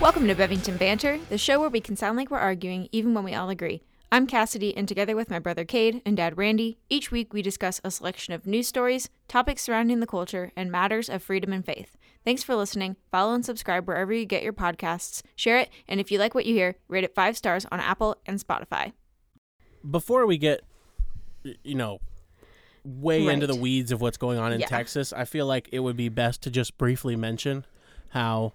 Welcome to Bevington Banter, the show where we can sound like we're arguing even when we all agree. I'm Cassidy, and together with my brother Cade and dad Randy, each week we discuss a selection of news stories, topics surrounding the culture, and matters of freedom and faith. Thanks for listening. Follow and subscribe wherever you get your podcasts. Share it, and if you like what you hear, rate it 5 stars on Apple and Spotify. Before we get, way Right. into the weeds of what's going on in Texas, I feel like it would be best to just briefly mention how,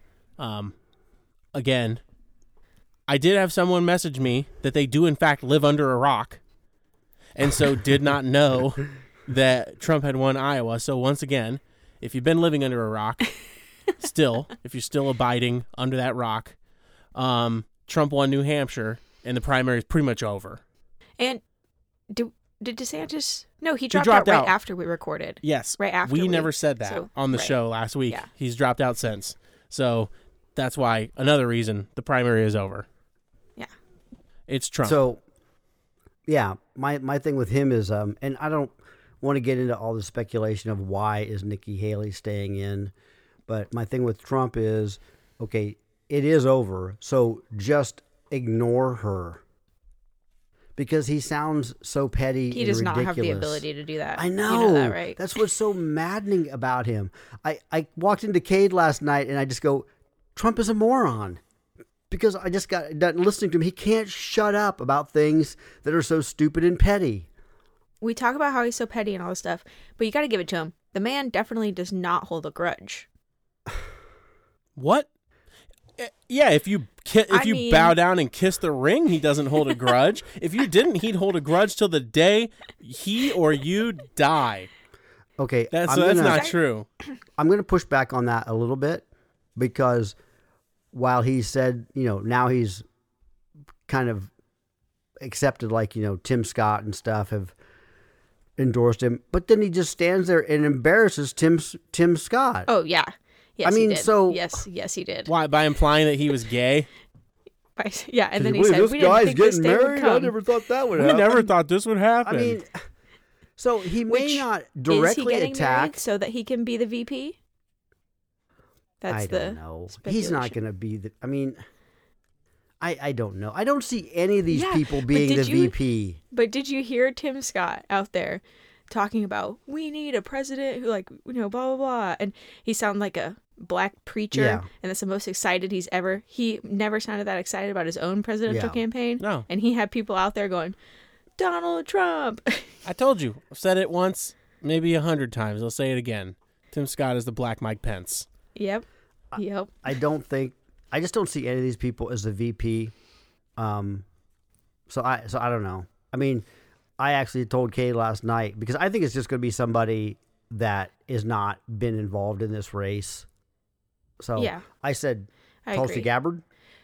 again, I did have someone message me that they do in fact live under a rock, and so did not know that Trump had won Iowa. So once again, if you've been living under a rock, if you're still abiding under that rock, Trump won New Hampshire, and the primary is pretty much over. And did DeSantis? No, he dropped out right after we recorded. Yes. Right after we never said that on the show last week. Yeah. He's dropped out since. So that's why, another reason, the primary is over. Yeah. It's Trump. So, yeah, my thing with him is, and I don't want to get into all the speculation of why is Nikki Haley staying in, but my thing with Trump is, okay, it is over, so just ignore her. Because he sounds so petty and ridiculous. He does not have the ability to do that. I know. You know that, right? That's what's so maddening about him. I walked into Cade last night and I just go, Trump is a moron. Because I just got done listening to him. He can't shut up about things that are so stupid and petty. We talk about how he's so petty and all this stuff, but you got to give it to him. The man definitely does not hold a grudge. What? Yeah, if you bow down and kiss the ring, he doesn't hold a grudge. If you didn't, he'd hold a grudge till the day he or you die. Okay, that's not true. I'm going to push back on that a little bit because while he said, now he's kind of accepted, like, Tim Scott and stuff have endorsed him, but then he just stands there and embarrasses Tim Scott. Oh, yeah. Yes, I mean, he did. so yes, he did. Why? By implying that he was gay? Yeah, and then he said, "This "We didn't guy's think this getting day would married. I come." never thought that would happen. We never thought this would happen. I mean, so he may not directly is he getting attack married so that he can be the VP. I don't know. He's not going to be the. I mean, I don't know. I don't see any of these people being the VP. But did you hear Tim Scott out there talking about we need a president who blah blah blah, and he sounded like a black preacher, and that's the most excited he's ever. He never sounded that excited about his own presidential campaign. No, and he had people out there going, Donald Trump. I told you. I've said it once, maybe 100 times. I'll say it again. Tim Scott is the black Mike Pence. Yep. I just don't see any of these people as the VP. So I don't know. I mean, I actually told Kay last night because I think it's just going to be somebody that is not been involved in this race. So I said Tulsi Gabbard.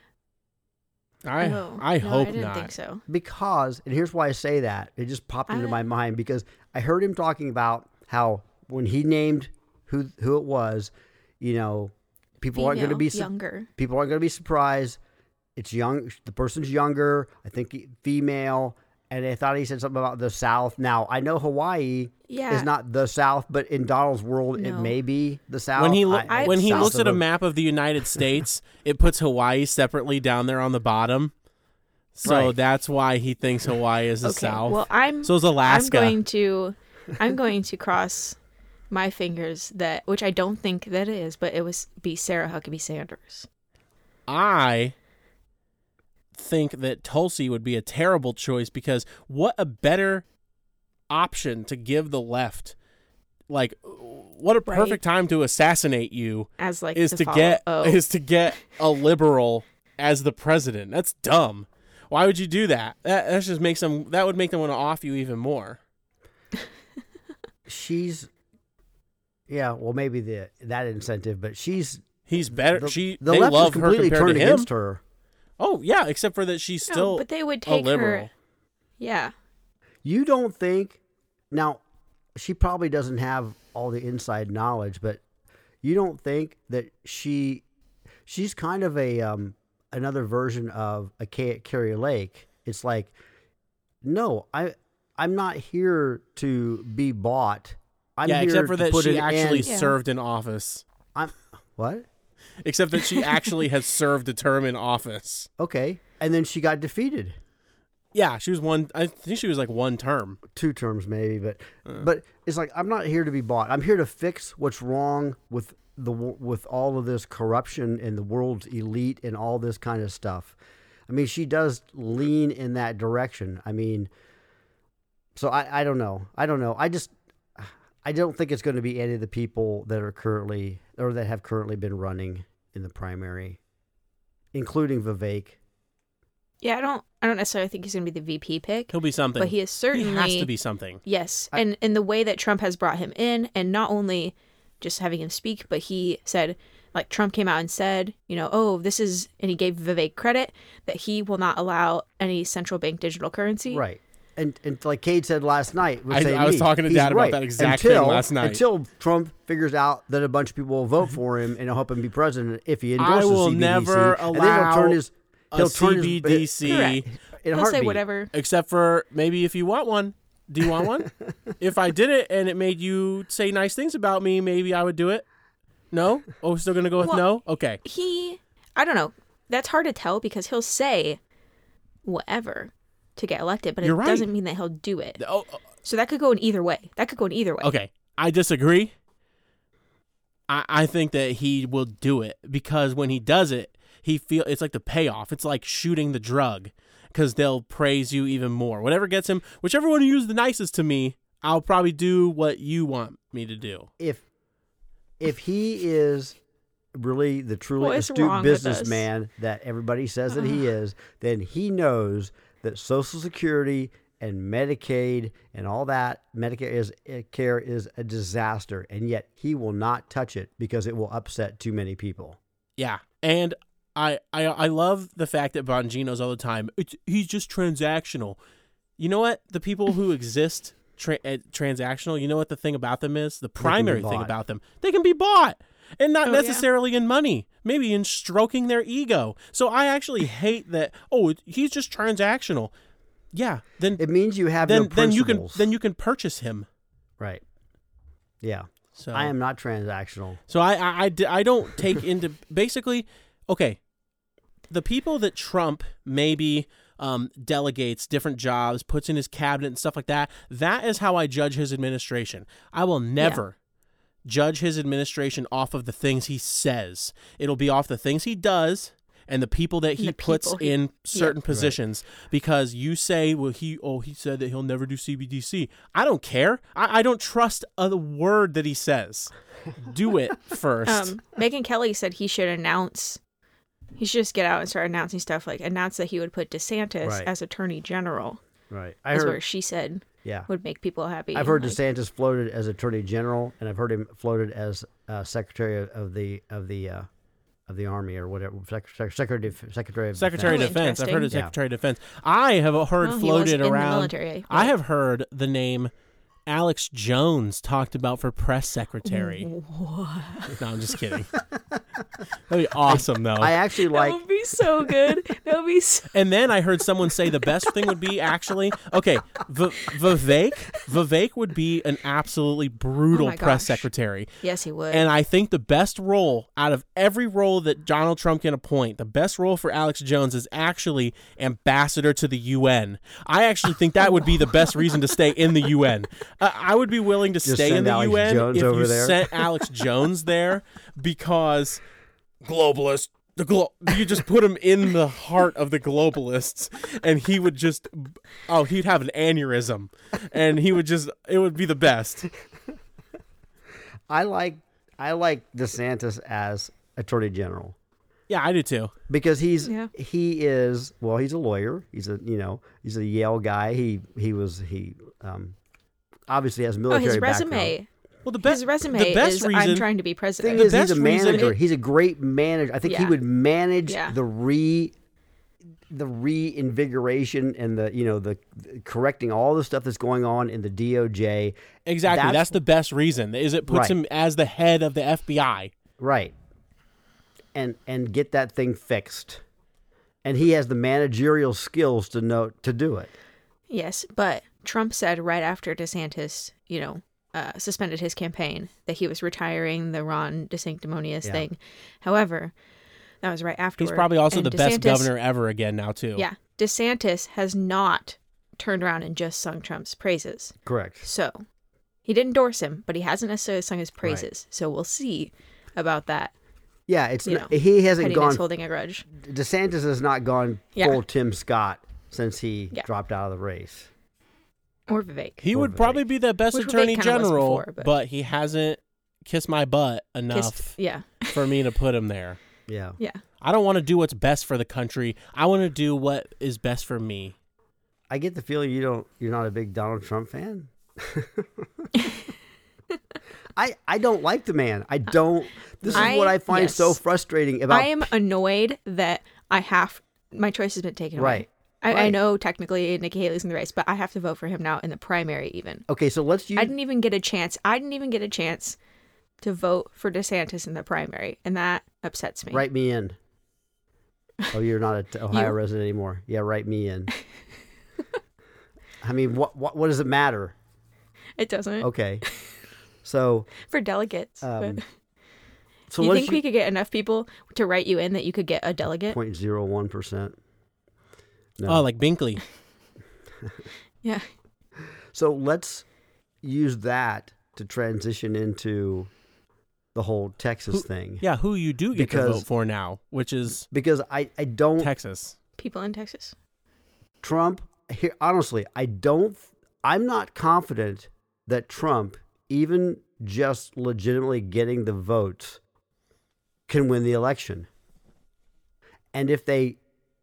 I hope not. I didn't think so. Because, and here's why I say that. It just popped into my mind because I heard him talking about how when he named who it was, people aren't going to be younger. People aren't going to be surprised. It's young. The person's younger. I think female. And I thought he said something about the South. Now, I know Hawaii is not the South, but in Donald's world, it may be the South. When he looks at a map of the United States, it puts Hawaii separately down there on the bottom. So that's why he thinks Hawaii is the South. Well, so is Alaska. I'm going to cross my fingers which I don't think that it is, but it was be Sarah Huckabee Sanders. I think that Tulsi would be a terrible choice because what a better option to give the left. Like, what a perfect time to assassinate you is to get a liberal as the president. That's dumb. Why would you do that? That just makes them. That would make them want to off you even more. Well, maybe that incentive, but he's better. The they left love is completely her turned to him. against her. Oh yeah, except for that she's still but they would take a liberal. her. Yeah. You don't think now? She probably doesn't have all the inside knowledge, but you don't think that she's kind of another version of a Carrie Lake. It's like, no, I'm not here to be bought. I'm here except for to that put she an actually end. served in office. What? except that she actually has served a term in office. Okay. And then she got defeated. Yeah, she was I think she was like one term. 2 terms maybe, but it's like, I'm not here to be bought. I'm here to fix what's wrong with all of this corruption and the world's elite and all this kind of stuff. I mean, she does lean in that direction. I mean, so I don't know. I don't think it's going to be any of the people that are currently or that have currently been running in the primary, including Vivek. Yeah, I don't necessarily think he's going to be the VP pick. He'll be something. But he is certainly... He has to be something. Yes. And in the way that Trump has brought him in, and not only just having him speak, but he said, like, Trump came out and said, this is... And he gave Vivek credit that he will not allow any central bank digital currency. Right. And like Cade said last night... I was talking to Dad about that exact thing last night. Until Trump figures out that a bunch of people will vote for him and he'll help him be president if he endorses CBDC. I will never allow... He'll turn CBDC. He'll say whatever. Except for maybe if you want one. Do you want one? If I did it and it made you say nice things about me, maybe I would do it. No? Oh, we're still going to go with no? Okay. I don't know. That's hard to tell because he'll say whatever to get elected, but it doesn't mean that he'll do it. So that could go in either way. Okay. I disagree. I think that he will do it because when he does it, it's like the payoff. It's like shooting the drug because they'll praise you even more. Whatever gets him, whichever one you use the nicest to me, I'll probably do what you want me to do. If he is really the truly astute businessman that everybody says that he is, then he knows that Social Security and Medicaid and all that, Medicare is a disaster, and yet he will not touch it because it will upset too many people. Yeah, and I love the fact that Bongino's all the time, he's just transactional. You know what? The people who exist transactional, you know what the thing about them is? The primary thing about them. They can be bought. And not necessarily in money. Maybe in stroking their ego. So I actually hate that, he's just transactional. Yeah. Then it means you have no principles. Then you can purchase him. Right. Yeah. So I am not transactional. So I don't take into basically... Okay, the people that Trump maybe delegates different jobs, puts in his cabinet and stuff like that, that is how I judge his administration. I will never judge his administration off of the things he says. It'll be off the things he does and the people that he puts in certain positions. Right. Because you say, well, he said that he'll never do CBDC. I don't care. I don't trust a word that he says. Do it first. Megyn Kelly said he should just get out and start announcing stuff, like announce that he would put DeSantis as Attorney General. Right. Where she said would make people happy. I've heard DeSantis floated as Attorney General, and I've heard him floated as Secretary of the Army or whatever, Secretary of Defense. I've heard of Secretary of Defense. I have heard floated around. Military, I have heard the name Alex Jones talked about for press secretary. What? No, I'm just kidding. That'd be awesome, though. I actually like... That would be so good. That would be so... And then I heard someone say the best thing would be actually... Okay, Vivek would be an absolutely brutal press secretary. Yes, he would. And I think the best role out of every role that Donald Trump can appoint, the best role for Alex Jones is actually ambassador to the UN. I actually think that would be the best reason to stay in the UN. I would be willing to stay in the UN if you sent Alex Jones there because globalist. You just put him in the heart of the globalists and he would just, he'd have an aneurysm and it would be the best. I like DeSantis as Attorney General. Yeah, I do too. Because he is a lawyer. He's a Yale guy. He obviously has military background. Resume. Well, his resume is I'm trying to be president. Thing is, he's a manager. He's a great manager. I think he would manage the reinvigoration and the correcting all the stuff that's going on in the DOJ. Exactly. That's the best reason. Is it puts him as the head of the FBI. Right. And get that thing fixed. And he has the managerial skills to do it. Yes, but Trump said right after DeSantis, suspended his campaign, that he was retiring the Ron DeSanctimonious thing. However, that was right afterward. He's probably also and the best governor ever again now, too. Yeah. DeSantis has not turned around and just sung Trump's praises. Correct. So he didn't endorse him, but he hasn't necessarily sung his praises. Right. So we'll see about that. Yeah, he hasn't gone holding a grudge. DeSantis has not gone full Tim Scott since he dropped out of the race. Or Vivek. He would probably be the best attorney general, before, but he hasn't kissed my butt enough for me to put him there. Yeah. Yeah. I don't want to do what's best for the country. I want to do what is best for me. I get the feeling you're not a big Donald Trump fan. I don't like the man. I don't. This is what I find so frustrating about. I am annoyed that my choice has been taken away. Right. I know technically Nikki Haley's in the race, but I have to vote for him now in the primary even. Okay, so let's use... I didn't even get a chance to vote for DeSantis in the primary, and that upsets me. Write me in. Oh, you're not an Ohio resident anymore. Yeah, write me in. I mean, what does it matter? It doesn't. Okay. So... for delegates. So do you think we could get enough people to write you in that you could get a delegate? 0.01%. No. Oh, like Binkley. Yeah. So let's use that to transition into the whole Texas thing. Yeah, who you do get to vote for now, which is... Because I don't... Texas. People in Texas. Trump, honestly, I'm not confident that Trump, even just legitimately getting the votes, can win the election. And if they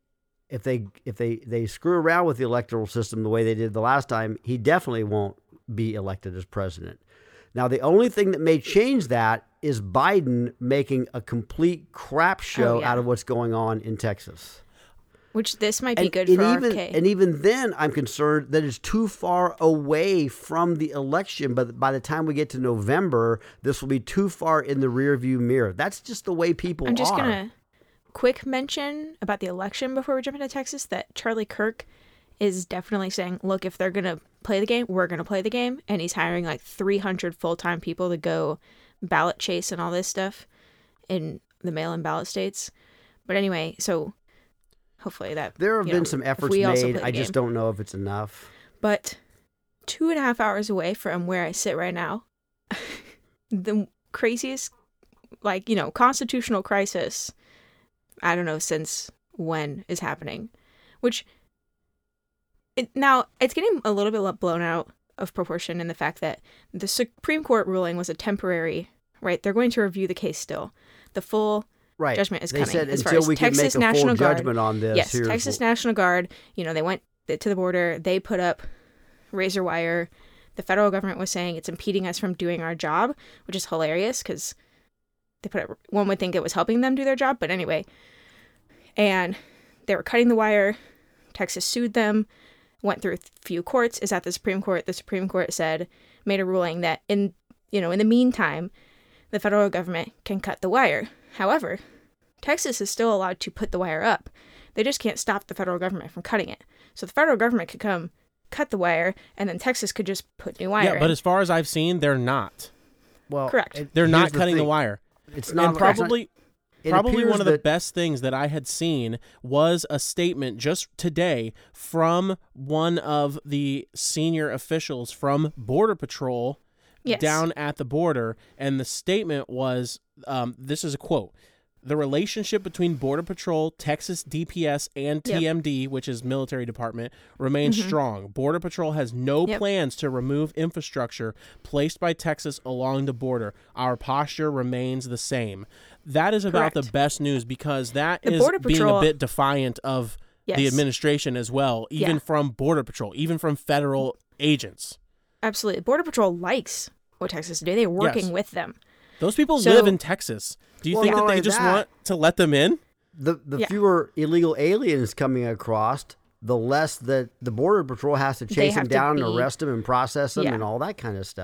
screw around with the electoral system the way they did the last time, he definitely won't be elected as president. Now, the only thing that may change that is Biden making a complete crap show out of what's going on in Texas. Which this might be good for RFK. And even then, I'm concerned that it's too far away from the election. But by the time we get to November, this will be too far in the rearview mirror. That's just the way people are. I'm just going to quick mention about the election before we jump into Texas that Charlie Kirk is definitely saying, look, if they're going to play the game, we're going to play the game. And he's hiring like 300 full-time people to go ballot chase and all this stuff in the mail-in ballot states. But anyway, so hopefully that... There have been some efforts made. I just don't know if it's enough. But 2.5 hours away from where I sit right now, the craziest, constitutional crisis, I don't know since when, is happening. Which, now, it's getting a little bit blown out of proportion in the fact that the Supreme Court ruling was a temporary, right? They're going to review the case still. The full... Right. Judgment is they coming. Said as until far we as can Texas make a National full Guard, judgment on this. Yes, Texas National Guard, they went to the border, they put up razor wire. The federal government was saying it's impeding us from doing our job, which is hilarious because they put up, one would think it was helping them do their job, but anyway. And they were cutting the wire. Texas sued them, went through a few courts, is at the Supreme Court. The Supreme Court made a ruling that in the meantime, the federal government can cut the wire. However, Texas is still allowed to put the wire up. They just can't stop the federal government from cutting it. So the federal government could come cut the wire, and then Texas could just put new wire in. But as far as I've seen, they're not. Well, correct. They're not cutting the wire. It's not. And probably one of the best things that I had seen was a statement just today from one of the senior officials from Border Patrol down at the border. And the statement was, this is a quote, "The relationship between Border Patrol, Texas DPS, and TMD, which is military department, remains strong. Border Patrol has no plans to remove infrastructure placed by Texas along the border. Our posture remains the same." That is about the best news because that is being a bit defiant of the administration as well, even from Border Patrol, even from federal agents. Absolutely. Border Patrol likes what Texas do. They're working with them. Those people live in Texas. Do you think that they just want to let them in? The fewer illegal aliens coming across, the less that the Border Patrol has to chase them down and arrest them and process them and all that kind of stuff.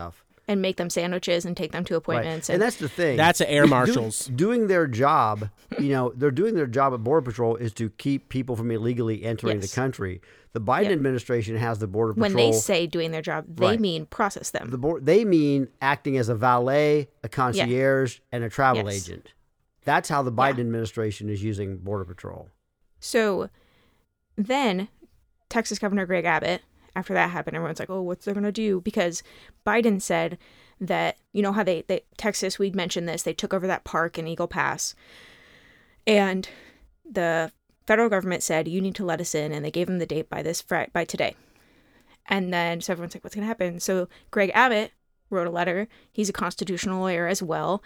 and make them sandwiches and take them to appointments. And that's the thing. That's the air marshals. Doing their job, they're doing their job at Border Patrol is to keep people from illegally entering the country. The Biden administration has the Border Patrol. When they say doing their job, they mean process them. They mean acting as a valet, a concierge, and a travel agent. That's how the Biden administration is using Border Patrol. So then Texas Governor Greg Abbott, after that happened, everyone's like, oh, what's they going to do? Because Biden said that, how they Texas, we'd mentioned this, they took over that park in Eagle Pass. And the federal government said, you need to let us in. And they gave them the date by today. And then, so everyone's like, what's going to happen? So Greg Abbott wrote a letter. He's a constitutional lawyer as well,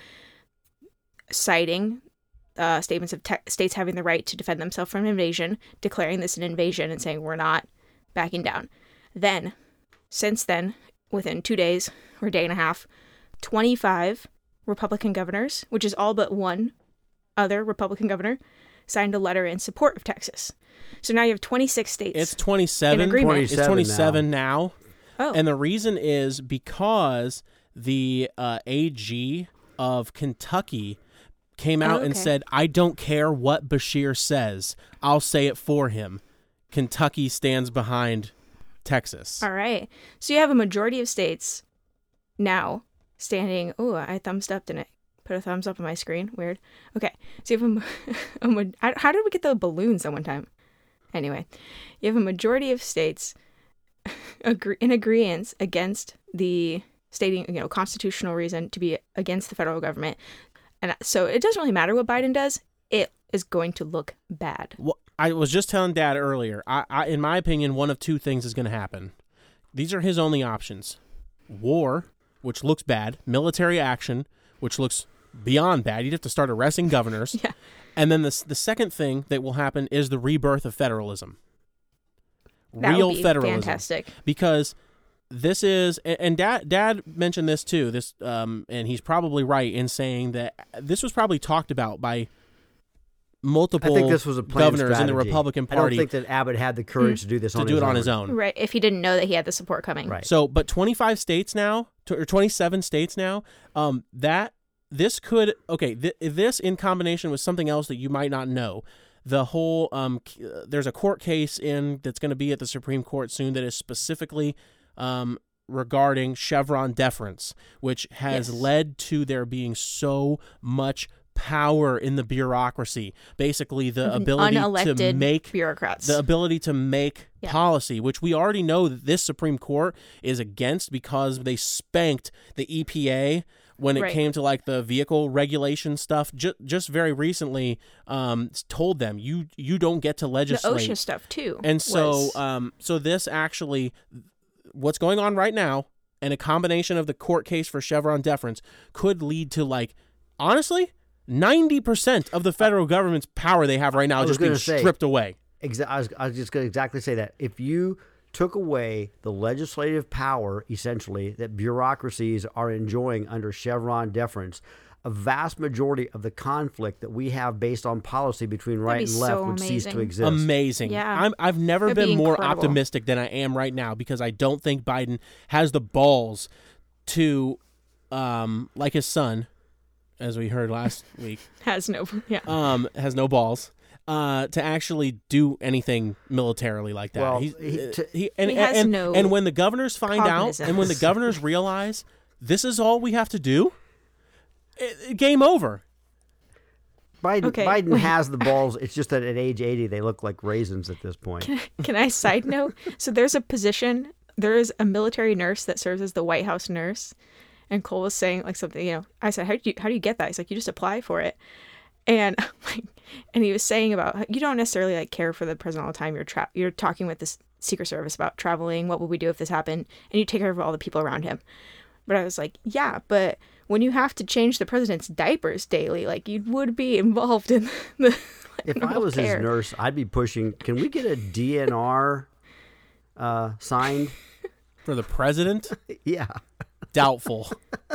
citing statements of states having the right to defend themselves from invasion, declaring this an invasion and saying we're not backing down. Then, since then, within 2 days or a day and a half, 25 Republican governors, which is all but one other Republican governor, signed a letter in support of Texas. So now you have 26 states. It's 27. In agreement. It's 27 now. Oh. And the reason is because the AG of Kentucky came out and said, I don't care what Bashir says. I'll say it for him. Kentucky stands behind Texas. All right. So you have a majority of states now standing. Oh, I thumbs up, didn't I? Put a thumbs up on my screen. Weird. Okay. So you have how did we get the balloons at one time? Anyway, you have a majority of states in agreement against the stating, constitutional reason to be against the federal government. And so it doesn't really matter what Biden does. It is going to look bad. Well, I was just telling Dad earlier, I in my opinion, one of two things is going to happen. These are his only options. War, which looks bad. Military action, which looks beyond bad. You'd have to start arresting governors. Yeah. And then the second thing that will happen is the rebirth of federalism. That Real would be federalism. Fantastic. Because this is, and Dad mentioned this too, and he's probably right in saying that this was probably talked about by multiple I think this was a governors strategy. in the Republican Party. I don't think that Abbott had the courage to do this on his own. Right, if he didn't know that he had the support coming. Right. So, but 25 states now, or 27 states now, this could, this in combination with something else that you might not know. The whole, there's a court case that's going to be at the Supreme Court soon that is specifically regarding Chevron deference, which has led to there being so much power in the bureaucracy. Basically, the ability to make bureaucrats, the ability to make policy, which we already know that this Supreme Court is against because they spanked the EPA when it came to like the vehicle regulation stuff. Just very recently, told them you don't get to legislate. The OSHA stuff too. And so, so this actually, what's going on right now, and a combination of the court case for Chevron deference could lead to, like, honestly, 90% of the federal government's power they have right now just being stripped away. I was just going to exactly say that. If you took away the legislative power, essentially, that bureaucracies are enjoying under Chevron deference, a vast majority of the conflict that we have based on policy between right and left would cease to exist. Amazing. Yeah. I've never been more optimistic than I am right now, because I don't think Biden has the balls to, like his son, as we heard last week, has no balls to actually do anything militarily like that. Well, and when the governors find out, and when the governors realize this is all we have to do, game over. Biden has the balls. It's just that at age 80, they look like raisins at this point. Can I side note? So there is a military nurse that serves as the White House nurse. And Cole was saying like something, I said, how do you get that? He's like, you just apply for it. And and he was saying about, you don't necessarily like care for the president all the time. You're talking with the Secret Service about traveling. What would we do if this happened? And you take care of all the people around him. But I was like, yeah, but when you have to change the president's diapers daily, like you would be involved in the if I was his nurse, I'd be pushing, can we get a DNR signed? For the president? Yeah. Doubtful.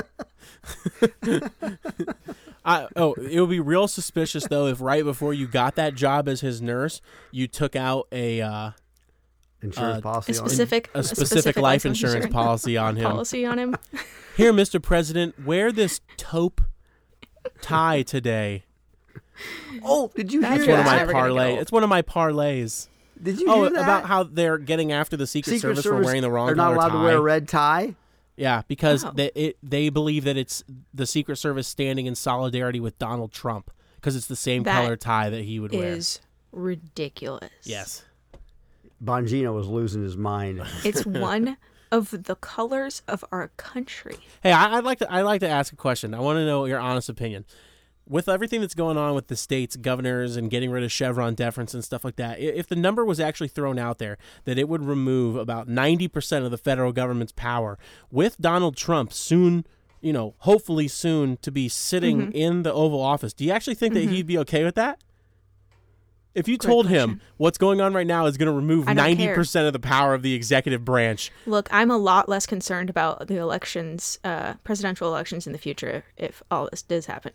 It would be real suspicious though if right before you got that job as his nurse, you took out a insurance policy, a specific life insurance policy on him. Policy on him. Here, Mr. President, wear this taupe tie today. Oh, did you hear It's that? one of my Never gonna parlay. go. It's one of my parlays. Did you hear that? About how they're getting after the Secret Service for wearing the wrong They're not color allowed tie. to wear a red tie? Yeah, because Oh. they believe that it's the Secret Service standing in solidarity with Donald Trump because it's the same That color tie that he would wear. Is ridiculous. Yes. Bongino was losing his mind. It's one of the colors of our country. Hey, I'd like to ask a question. I want to know your honest opinion. With everything that's going on with the states, governors, and getting rid of Chevron deference and stuff like that, if the number was actually thrown out there that it would remove about 90% of the federal government's power, with Donald Trump soon, hopefully soon to be sitting in the Oval Office, do you actually think that he'd be okay with that? If you told him what's going on right now is going to remove 90% of the power of the executive branch. Look, I'm a lot less concerned about the elections, presidential elections in the future if all this does happen.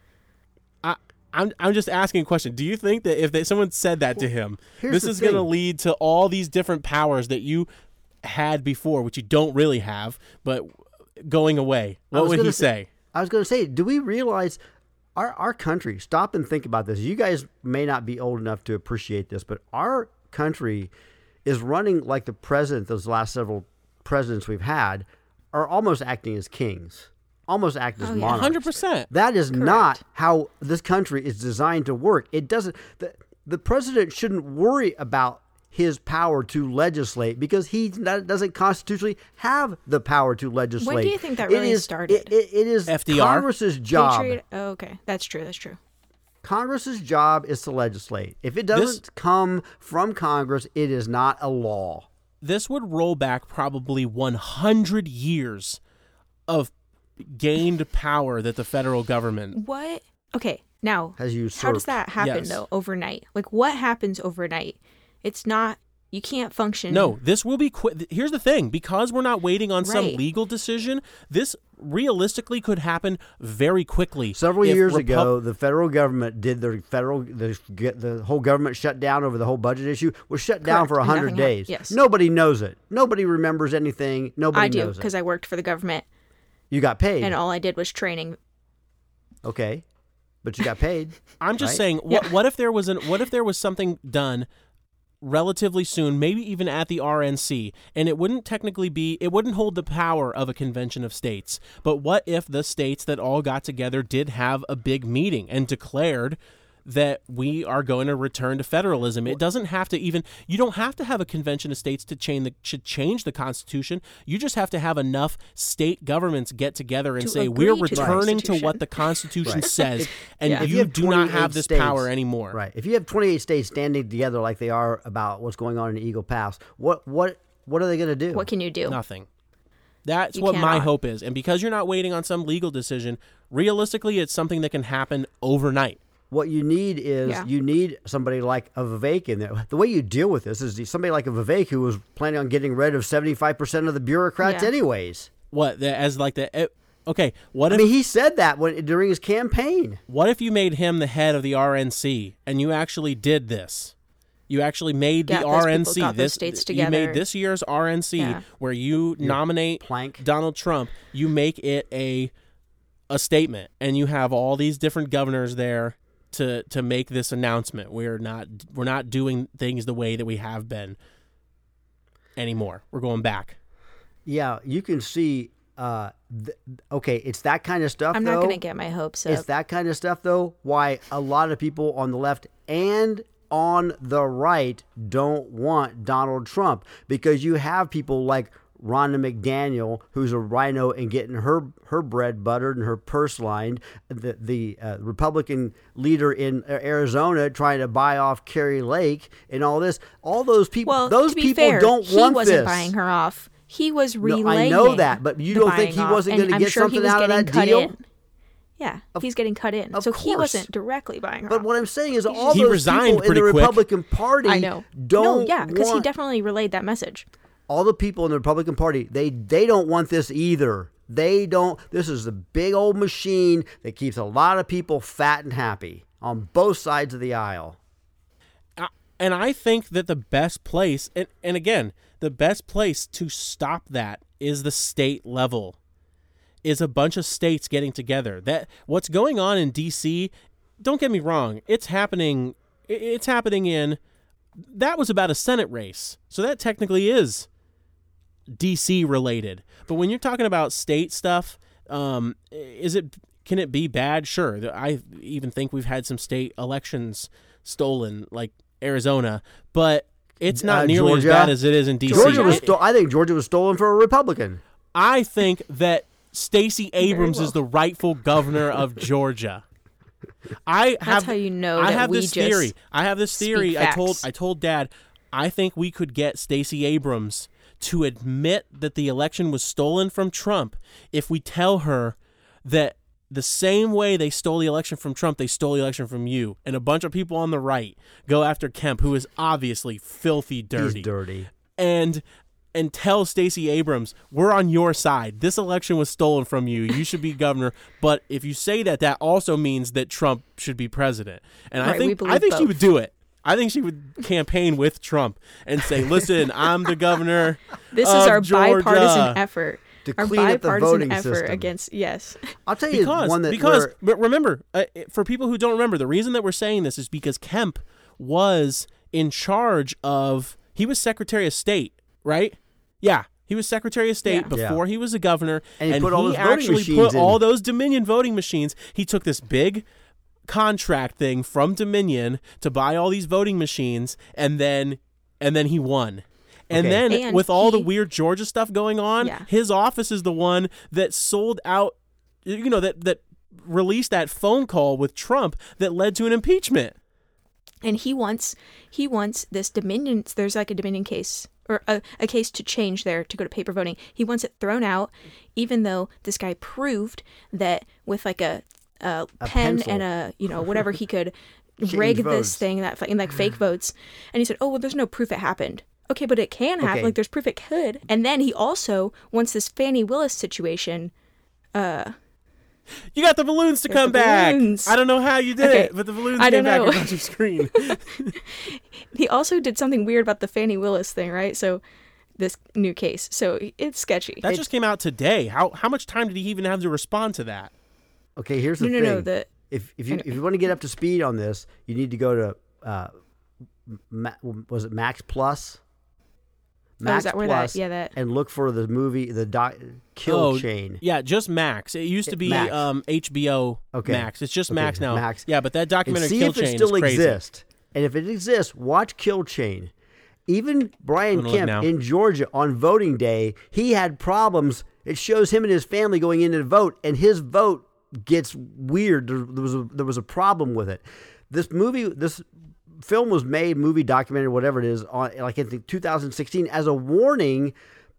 I'm just asking a question. Do you think that if someone said that to him, here's this the is going to thing. lead to all these different powers that you had before, which you don't really have, but going away? What would he say? I was going to say, do we realize our country, stop and think about this. You guys may not be old enough to appreciate this, but our country is running like the president, those last several presidents we've had, are almost acting as kings. Almost act as monarchs. 100%. That is not how this country is designed to work. It doesn't. The president shouldn't worry about his power to legislate because he doesn't constitutionally have the power to legislate. When do you think that really started? It is FDR? Congress's job. Oh, okay. That's true. Congress's job is to legislate. If it doesn't come from Congress, it is not a law. This would roll back probably 100 years of gained power that the federal government. What? Okay, now, Has how usurped. does that happen, Yes. though, overnight? Like, what happens overnight? It's not, you can't function. No, this will be quick. Here's the thing. Because we're not waiting on some Right. legal decision, this realistically could happen very quickly. Several If years ago, the federal government did the whole government shut down over the whole budget issue was shut down Correct, for and 100 nothing days. happened. Yes. Nobody knows it. Nobody remembers anything. Nobody I do, knows because it. I worked for the government, You got paid. and all I did was training. Okay. But you got paid. I'm just right? saying, what if there was something done relatively soon, maybe even at the RNC, and it wouldn't hold the power of a convention of states. But what if the states that all got together did have a big meeting and declared that we are going to return to federalism? It doesn't have to you don't have to have a convention of states to change the Constitution. You just have to have enough state governments get together and To say, agree we're to the returning to Constitution." what the Constitution Right. says, and Yeah. If you you have do not 28 have this states- power anymore. Right. If you have 28 states standing together like they are about what's going on in Eagle Pass, what are they going to do? What can you do? Nothing. That's You what my cannot. hope is. And because you're not waiting on some legal decision, realistically, it's something that can happen overnight. What you need is Yeah. you need somebody like a Vivek in there. The way you deal with this is somebody like a Vivek who was planning on getting rid of 75% of the bureaucrats Yeah. anyways. What okay? I mean, he said that during his campaign. What if you made him the head of the RNC and you actually did this? You actually made the Got those people, RNC. got those states You made together. this year's RNC Yeah. where you nominate plank. Donald Trump. You make it a statement, and you have all these different governors there to make this announcement. We're not doing things the way that we have been anymore. We're going back. Yeah, you can see. Okay, it's that kind of stuff. I'm though. not going to get my hopes It's up. that kind of stuff, though, why a lot of people on the left and on the right don't want Donald Trump, because you have people like Rhonda McDaniel, who's a rhino and getting her bread buttered and her purse lined, the Republican leader in Arizona trying to buy off Kerry Lake and all this. All those people, Well, those to be people fair, don't he want wasn't this. buying her off. He was No, relaying. I know that, but you the don't think buying he off, wasn't and going to I'm get sure he something was out of getting that cut deal? in. Yeah, he's getting cut in. Of So he course. wasn't directly buying her But off. what I'm saying is all He those resigned people in the pretty quick. Republican Party I know. don't because he want- definitely relayed that message. all the people in the Republican Party, they don't want this either. They don't. This is a big old machine that keeps a lot of people fat and happy on both sides of the aisle. And I think that the best place, and again, the best place to stop that is the state level. is a bunch of states getting together. That what's going on in D.C., don't get me wrong, it's happening in, that was about a Senate race. So that technically is D.C. related. But when you're talking about state stuff, can it be bad? Sure. I even think we've had some state elections stolen, like Arizona, but it's not nearly as bad as it is in D.C. I think Georgia was stolen for a Republican. I think that Stacey Abrams is the rightful governor of Georgia. That's how you know that I have we this just theory. I have this theory. speak facts. I told Dad, I think we could get Stacey Abrams to admit that the election was stolen from Trump if we tell her that the same way they stole the election from Trump, they stole the election from you. And a bunch of people on the right go after Kemp, who is obviously filthy dirty. He's dirty. And tell Stacey Abrams, we're on your side. This election was stolen from you. You should be governor. But if you say that, that also means that Trump should be president. And Right, I think she would do it. I think she would campaign with Trump and say, listen, I'm the governor This of is our Georgia. bipartisan effort. To Our clean up the bipartisan voting effort system. against, yes. I'll tell you one that Because remember, for people who don't remember, the reason that we're saying this is because Kemp was in charge of, he was Secretary of State, right? Yeah, he was Secretary of State before he was a governor, and he put all those voting actually machines put in. all those Dominion voting machines. He took this big contract thing from Dominion to buy all these voting machines, and then he won. And Okay. then And with all the he- weird Georgia stuff going on, Yeah. his office is the one that sold out, that released that phone call with Trump that led to an impeachment. And he wants this Dominion, there's like a Dominion case, or a case to change there to go to paper voting. He wants it thrown out, even though this guy proved that with like a pen pencil. and whatever, he could rig votes. this thing in like fake votes. And he said, oh, well, there's no proof it happened. Okay, but it can happen. Okay. Like, there's proof it could. And then he also wants this Fannie Willis situation. You got the balloons to come balloons. back. I don't know how you did Okay. it, but the balloons I came don't back know. across your screen. He also did something weird about the Fannie Willis thing, right? So this new case. So it's sketchy. That just came out today. How much time did he even have to respond to that? Okay, here's the No. thing. If you want to get up to speed on this, you need to go to was it Max Plus? Is that where Plus, that and look for the movie Kill Chain. Yeah, just Max. It used to be Max. HBO Max. It's just Max now. Max. Yeah, but that And documentary see Kill if it Chain still is crazy. exists. And if it exists, watch Kill Chain. Even Brian I'm gonna look Kemp now. in Georgia on voting day, he had problems. It shows him and his family going in to vote, and his vote gets weird. There was a problem with it. This film was made, movie, documentary, whatever it is, on like in 2016 as a warning.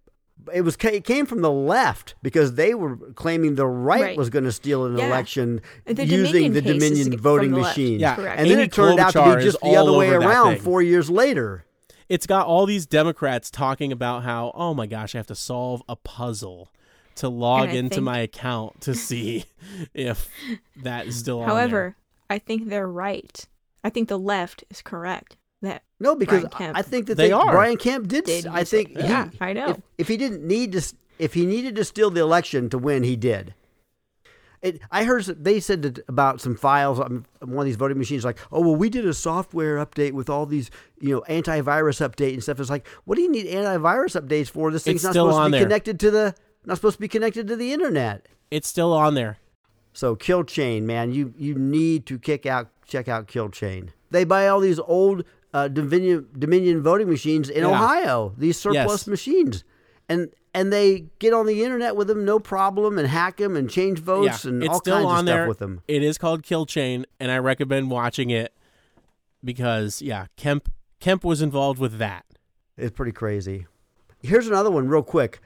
It came from the left because they were claiming the right was going to steal an Yeah. election The using Dominion the case is Dominion from voting the left. machines. Yeah, Correct. And then Amy it turned out to Klobuchar be is just the other all way over that around thing. 4 years later. It's got all these Democrats talking about how, oh my gosh, I have to solve a puzzle to log And I into think- my account to see if that is still on However, I think they're right. I think the left is correct. That No, because Brian Kemp I think that They are. Brian Kemp did. did I use think it. Yeah, I know. If he didn't need to, if he needed to steal the election to win, he did. I heard they said that about some files on one of these voting machines, like, oh well, we did a software update with all these, antivirus update and stuff. It's like, what do you need antivirus updates for? This thing's It's not still supposed on to be there. connected to the internet. It's still on there. So Kill Chain, man, you need to check out Kill Chain. They buy all these old Dominion voting machines in Yeah. Ohio, these surplus Yes. machines, and they get on the internet with them no problem and hack them and change votes and it's all still kinds of on stuff there. with them. It is called Kill Chain, and I recommend watching it because, Kemp was involved with that. It's pretty crazy. Here's another one, real quick.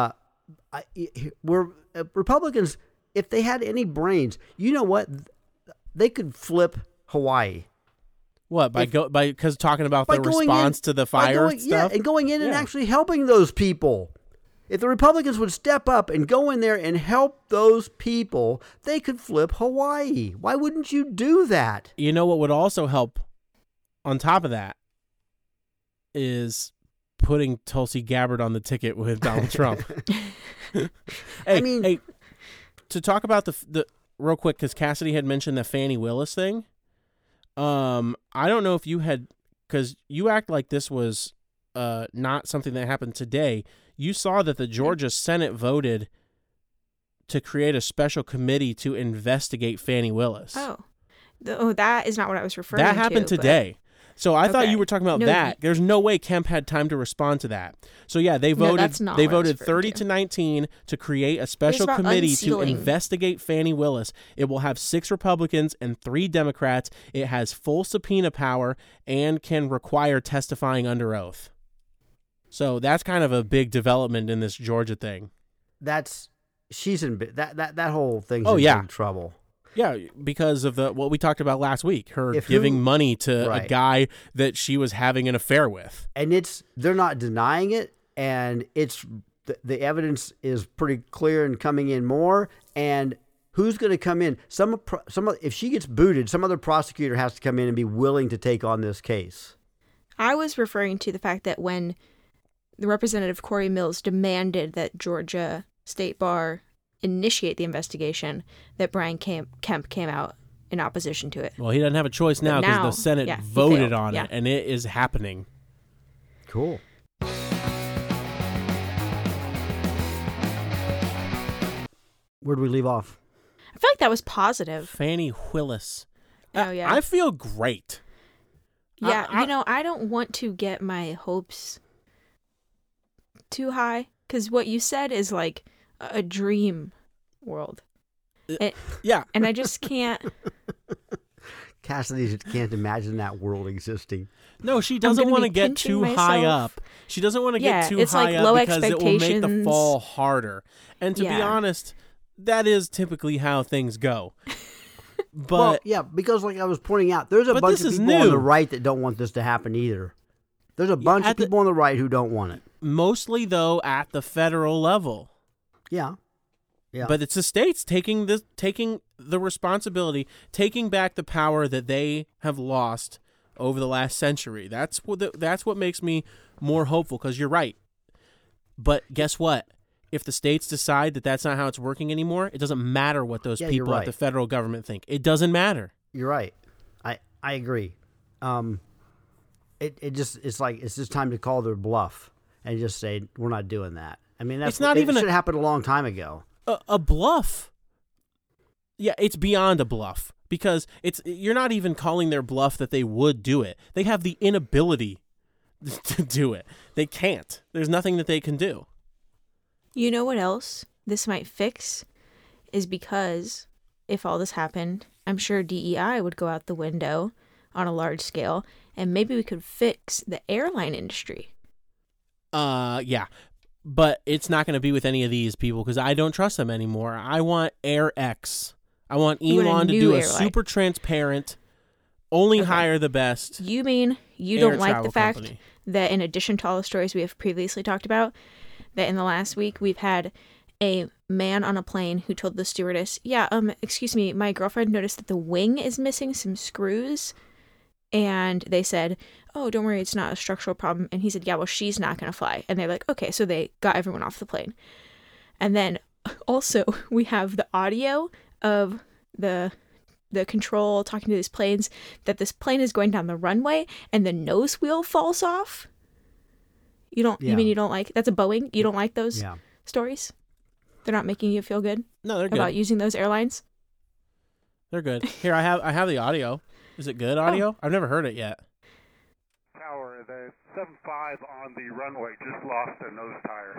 Republicans, if they had any brains, you know what? They could flip Hawaii. What, because talking about By the going response in- to the by fire going- stuff? Yeah, and going in and Yeah. actually helping those people. If the Republicans would step up and go in there and help those people, they could flip Hawaii. Why wouldn't you do that? You know what would also help on top of that is putting Tulsi Gabbard on the ticket with Donald Trump. I mean, to talk about the real quick, because Cassidy had mentioned the Fannie Willis thing. I don't know if you had, because you act like this was not something that happened today. You saw that the Georgia Senate voted to create a special committee to investigate Fannie Willis. That is not what I was referring to. That happened today. So I thought you were talking about that. There's no way Kemp had time to respond to that. So yeah, they voted. They voted 30-19 to create a special committee to investigate Fannie Willis. It will have 6 Republicans and 3 Democrats. It has full subpoena power and can require testifying under oath. So that's kind of a big development in this Georgia thing. She's in that whole thing's in big trouble. Yeah, because of what we talked about last week, giving money to a guy that she was having an affair with. And they're not denying it, and the evidence is pretty clear and coming in more. And who's going to come in? If she gets booted, some other prosecutor has to come in and be willing to take on this case. I was referring to the fact that when the Representative Corey Mills demanded that Georgia State Bar initiate the investigation, that Brian Kemp came out in opposition to it. Well, he doesn't have a choice now because the Senate voted on it, and it is happening. Cool. Where do we leave off? I feel like that was positive. Fannie Willis. Oh, yeah. I feel great. Yeah, I don't want to get my hopes too high, because what you said is like a dream world. And I just can't. Cassidy can't imagine that world existing. No, she doesn't want to get too high up. She doesn't want to get too high up because it will make the fall harder. And to be honest, that is typically how things go. But because like I was pointing out, there's a bunch of people on the right that don't want this to happen either. There's a bunch of people on the right who don't want it. Mostly, though, at the federal level. Yeah. Yeah. But it's the states taking the responsibility, taking back the power that they have lost over the last century. That's what makes me more hopeful, because you're right. But guess what? If the states decide that that's not how it's working anime, it doesn't matter what those people at the federal government think. It doesn't matter. You're right. I agree. It's just time to call their bluff and just say we're not doing that. I mean, it should happen a long time ago. A bluff. Yeah, it's beyond a bluff, because you're not even calling their bluff that they would do it. They have the inability to do it. They can't. There's nothing that they can do. You know what else this might fix is because if all this happened, I'm sure DEI would go out the window on a large scale, and maybe we could fix the airline industry. Yeah. But it's not going to be with any of these people because I don't trust them anymore. I want AirX. I want Elon to do a super transparent, only hire the best. You mean you don't like the fact that in addition to all the stories we have previously talked about, that in the last week we've had a man on a plane who told the stewardess, excuse me, my girlfriend noticed that the wing is missing some screws. And they said, oh, don't worry, it's not a structural problem. And he said, yeah, well, she's not going to fly. And they're like, okay, so they got everyone off the plane. And then also we have the audio of the control talking to these planes, that this plane is going down the runway and the nose wheel falls off. You mean you don't like, that's a Boeing? You don't like those stories? They're not making you feel good? No, they're good. About using those airlines? They're good. Here, I have the audio. Is it good audio? I've never heard it yet. Tower, the 75 on the runway just lost their nose tire.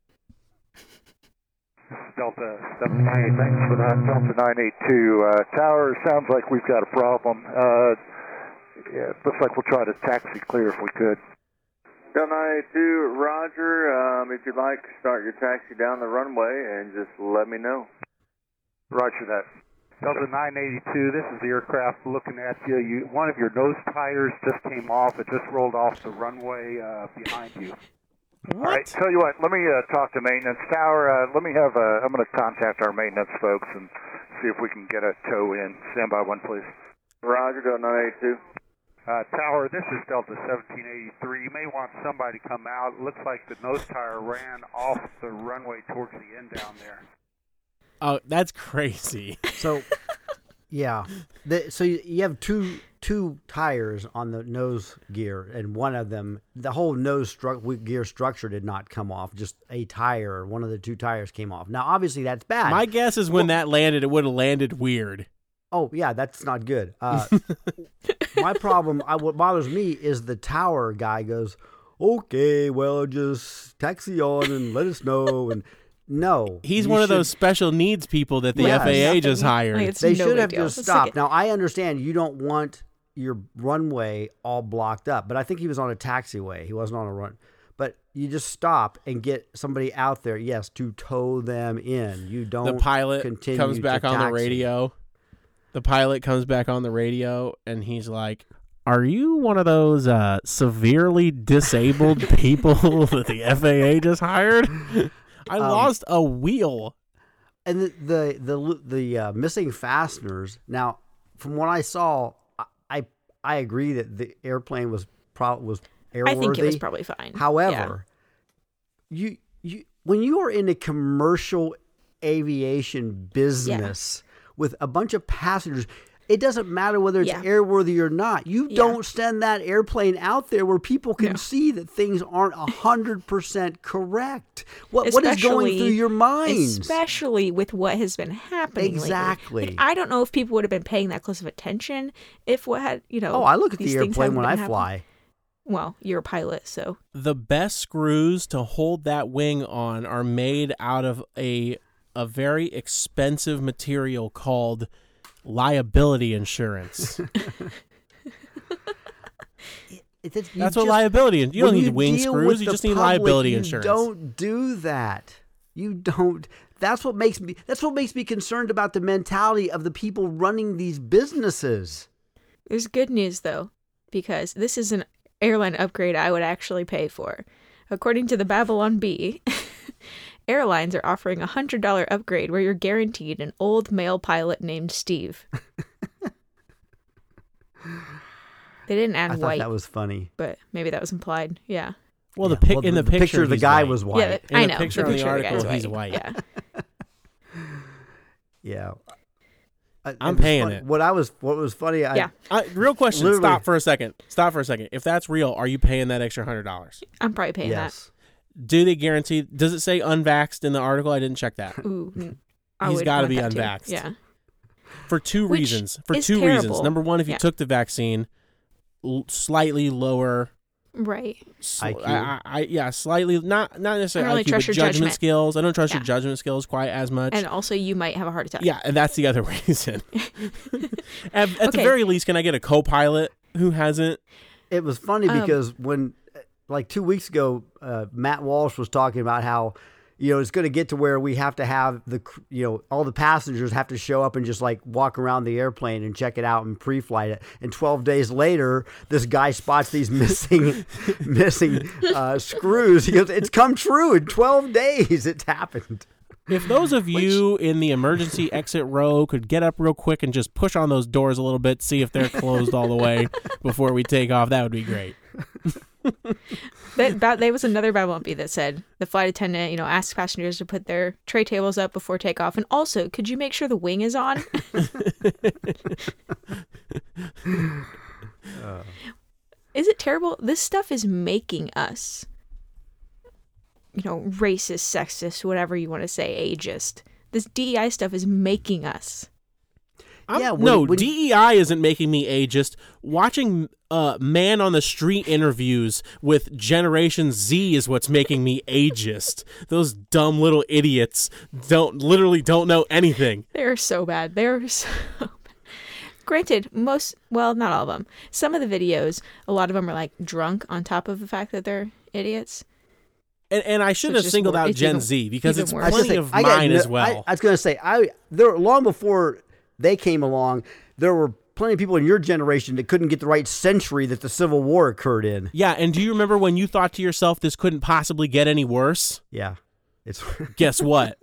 This is Delta 798. Thanks for that. Delta 982. Tower, sounds like we've got a problem. Looks like we'll try to taxi clear if we could. Delta 982, roger. If you'd like, start your taxi down the runway and just let me know. Roger that. Delta 982, this is the aircraft looking at you. One of your nose tires just came off. It just rolled off the runway behind you. What? All right, tell you what, let me talk to maintenance. Tower, I'm going to contact our maintenance folks and see if we can get a tow in. Stand by one, please. Roger, Delta 982. Tower, this is Delta 1783. You may want somebody to come out. It looks like the nose tire ran off the runway towards the end down there. Oh, that's crazy. So, yeah. So you have two tires on the nose gear, and one of them, the whole nose gear structure did not come off. Just a tire, one of the two tires came off. Now, obviously, that's bad. My guess is when that landed, it would have landed weird. Oh, yeah, that's not good. My problem, what bothers me is the tower guy goes, okay, well, just taxi on and let us know. And no. He's one of those special needs people that the FAA just hired. Like, They no should big have deal. just It's stopped. like Now, I understand you don't want your runway all blocked up, but I think he was on a taxiway. He wasn't on a run. But you just stop and get somebody out there, yes, to tow them in. You don't The pilot continue comes back to on the taxi. radio. The pilot comes back on the radio, and he's like, are you one of those severely disabled people that the FAA just hired? I lost a wheel. And the missing fasteners. Now, from what I saw, I agree that the airplane was airworthy. I think it was probably fine. However, you when you are in a commercial aviation business with a bunch of passengers, it doesn't matter whether it's airworthy or not. You don't send that airplane out there where people can see that things aren't 100% correct. What is going through your minds? Especially with what has been happening Exactly. lately. Like, I don't know if people would have been paying that close of attention if what had, Oh, I look at these the things airplane hadn't when been I happening. fly. Well, you're a pilot, so. The best screws to hold that wing on are made out of a very expensive material called liability insurance. That's what liability is. You don't need wing screws. You just need liability insurance. You don't do that. You don't. That's what makes me concerned about the mentality of the people running these businesses. There's good news, though, because this is an airline upgrade I would actually pay for. According to the Babylon Bee, airlines are offering a $100 upgrade where you're guaranteed an old male pilot named Steve. They didn't add I thought white. that was funny. But maybe that was implied. Yeah. Well, Yeah. in the picture, the he's guy white. was white. Yeah, In I the know. picture the on the picture of the article, guy's he's white. Yeah. Yeah. I'm It was paying funny. it. What was funny? Yeah. Real question. Literally- Stop for a second. If that's real, are you paying that extra $100? I'm probably paying Yes. Do they guarantee? Does it say unvaxxed in the article? I didn't check that. that. Ooh. I He's would got to want be that too. unvaxxed. Yeah. For two Which reasons. is terrible. Number one, if you Yeah. took the vaccine, slightly lower. Right. IQ? Slightly not necessarily I don't really IQ, trust but your judgment judgment. skills. I don't trust your Yeah. judgment skills quite as much. And also, you might have a heart attack. Yeah, and that's the other reason. At the Okay. very least, can I get a co-pilot who hasn't? It was funny because when, like 2 weeks ago, Matt Walsh was talking about how, it's going to get to where we have to have all the passengers have to show up and just like walk around the airplane and check it out and pre-flight it. And 12 days later, this guy spots these missing screws. He goes, "It's come true in 12 days. It's happened." If those of you in the emergency exit row could get up real quick and just push on those doors a little bit, see if they're closed all the way before we take off, that would be great. There was another Babylon Bee that said the flight attendant, asks passengers to put their tray tables up before takeoff, and also, could you make sure the wing is on? Is it terrible? This stuff is making us, racist, sexist, whatever you want to say, ageist. This DEI stuff is making us. DEI isn't making me ageist. Watching man on the street interviews with Generation Z is what's making me ageist. Those dumb little idiots don't know anything. They're so bad. They're so bad. Granted, not all of them. Some of the videos, a lot of them are like drunk on top of the fact that they're idiots. And I shouldn't have singled out Gen Z because it's worse. plenty of mine as well. I was going to say, there long before they came along, there were plenty of people in your generation that couldn't get the right century that the Civil War occurred in. Yeah, and do you remember when you thought to yourself, this couldn't possibly get any worse? Yeah. Guess what?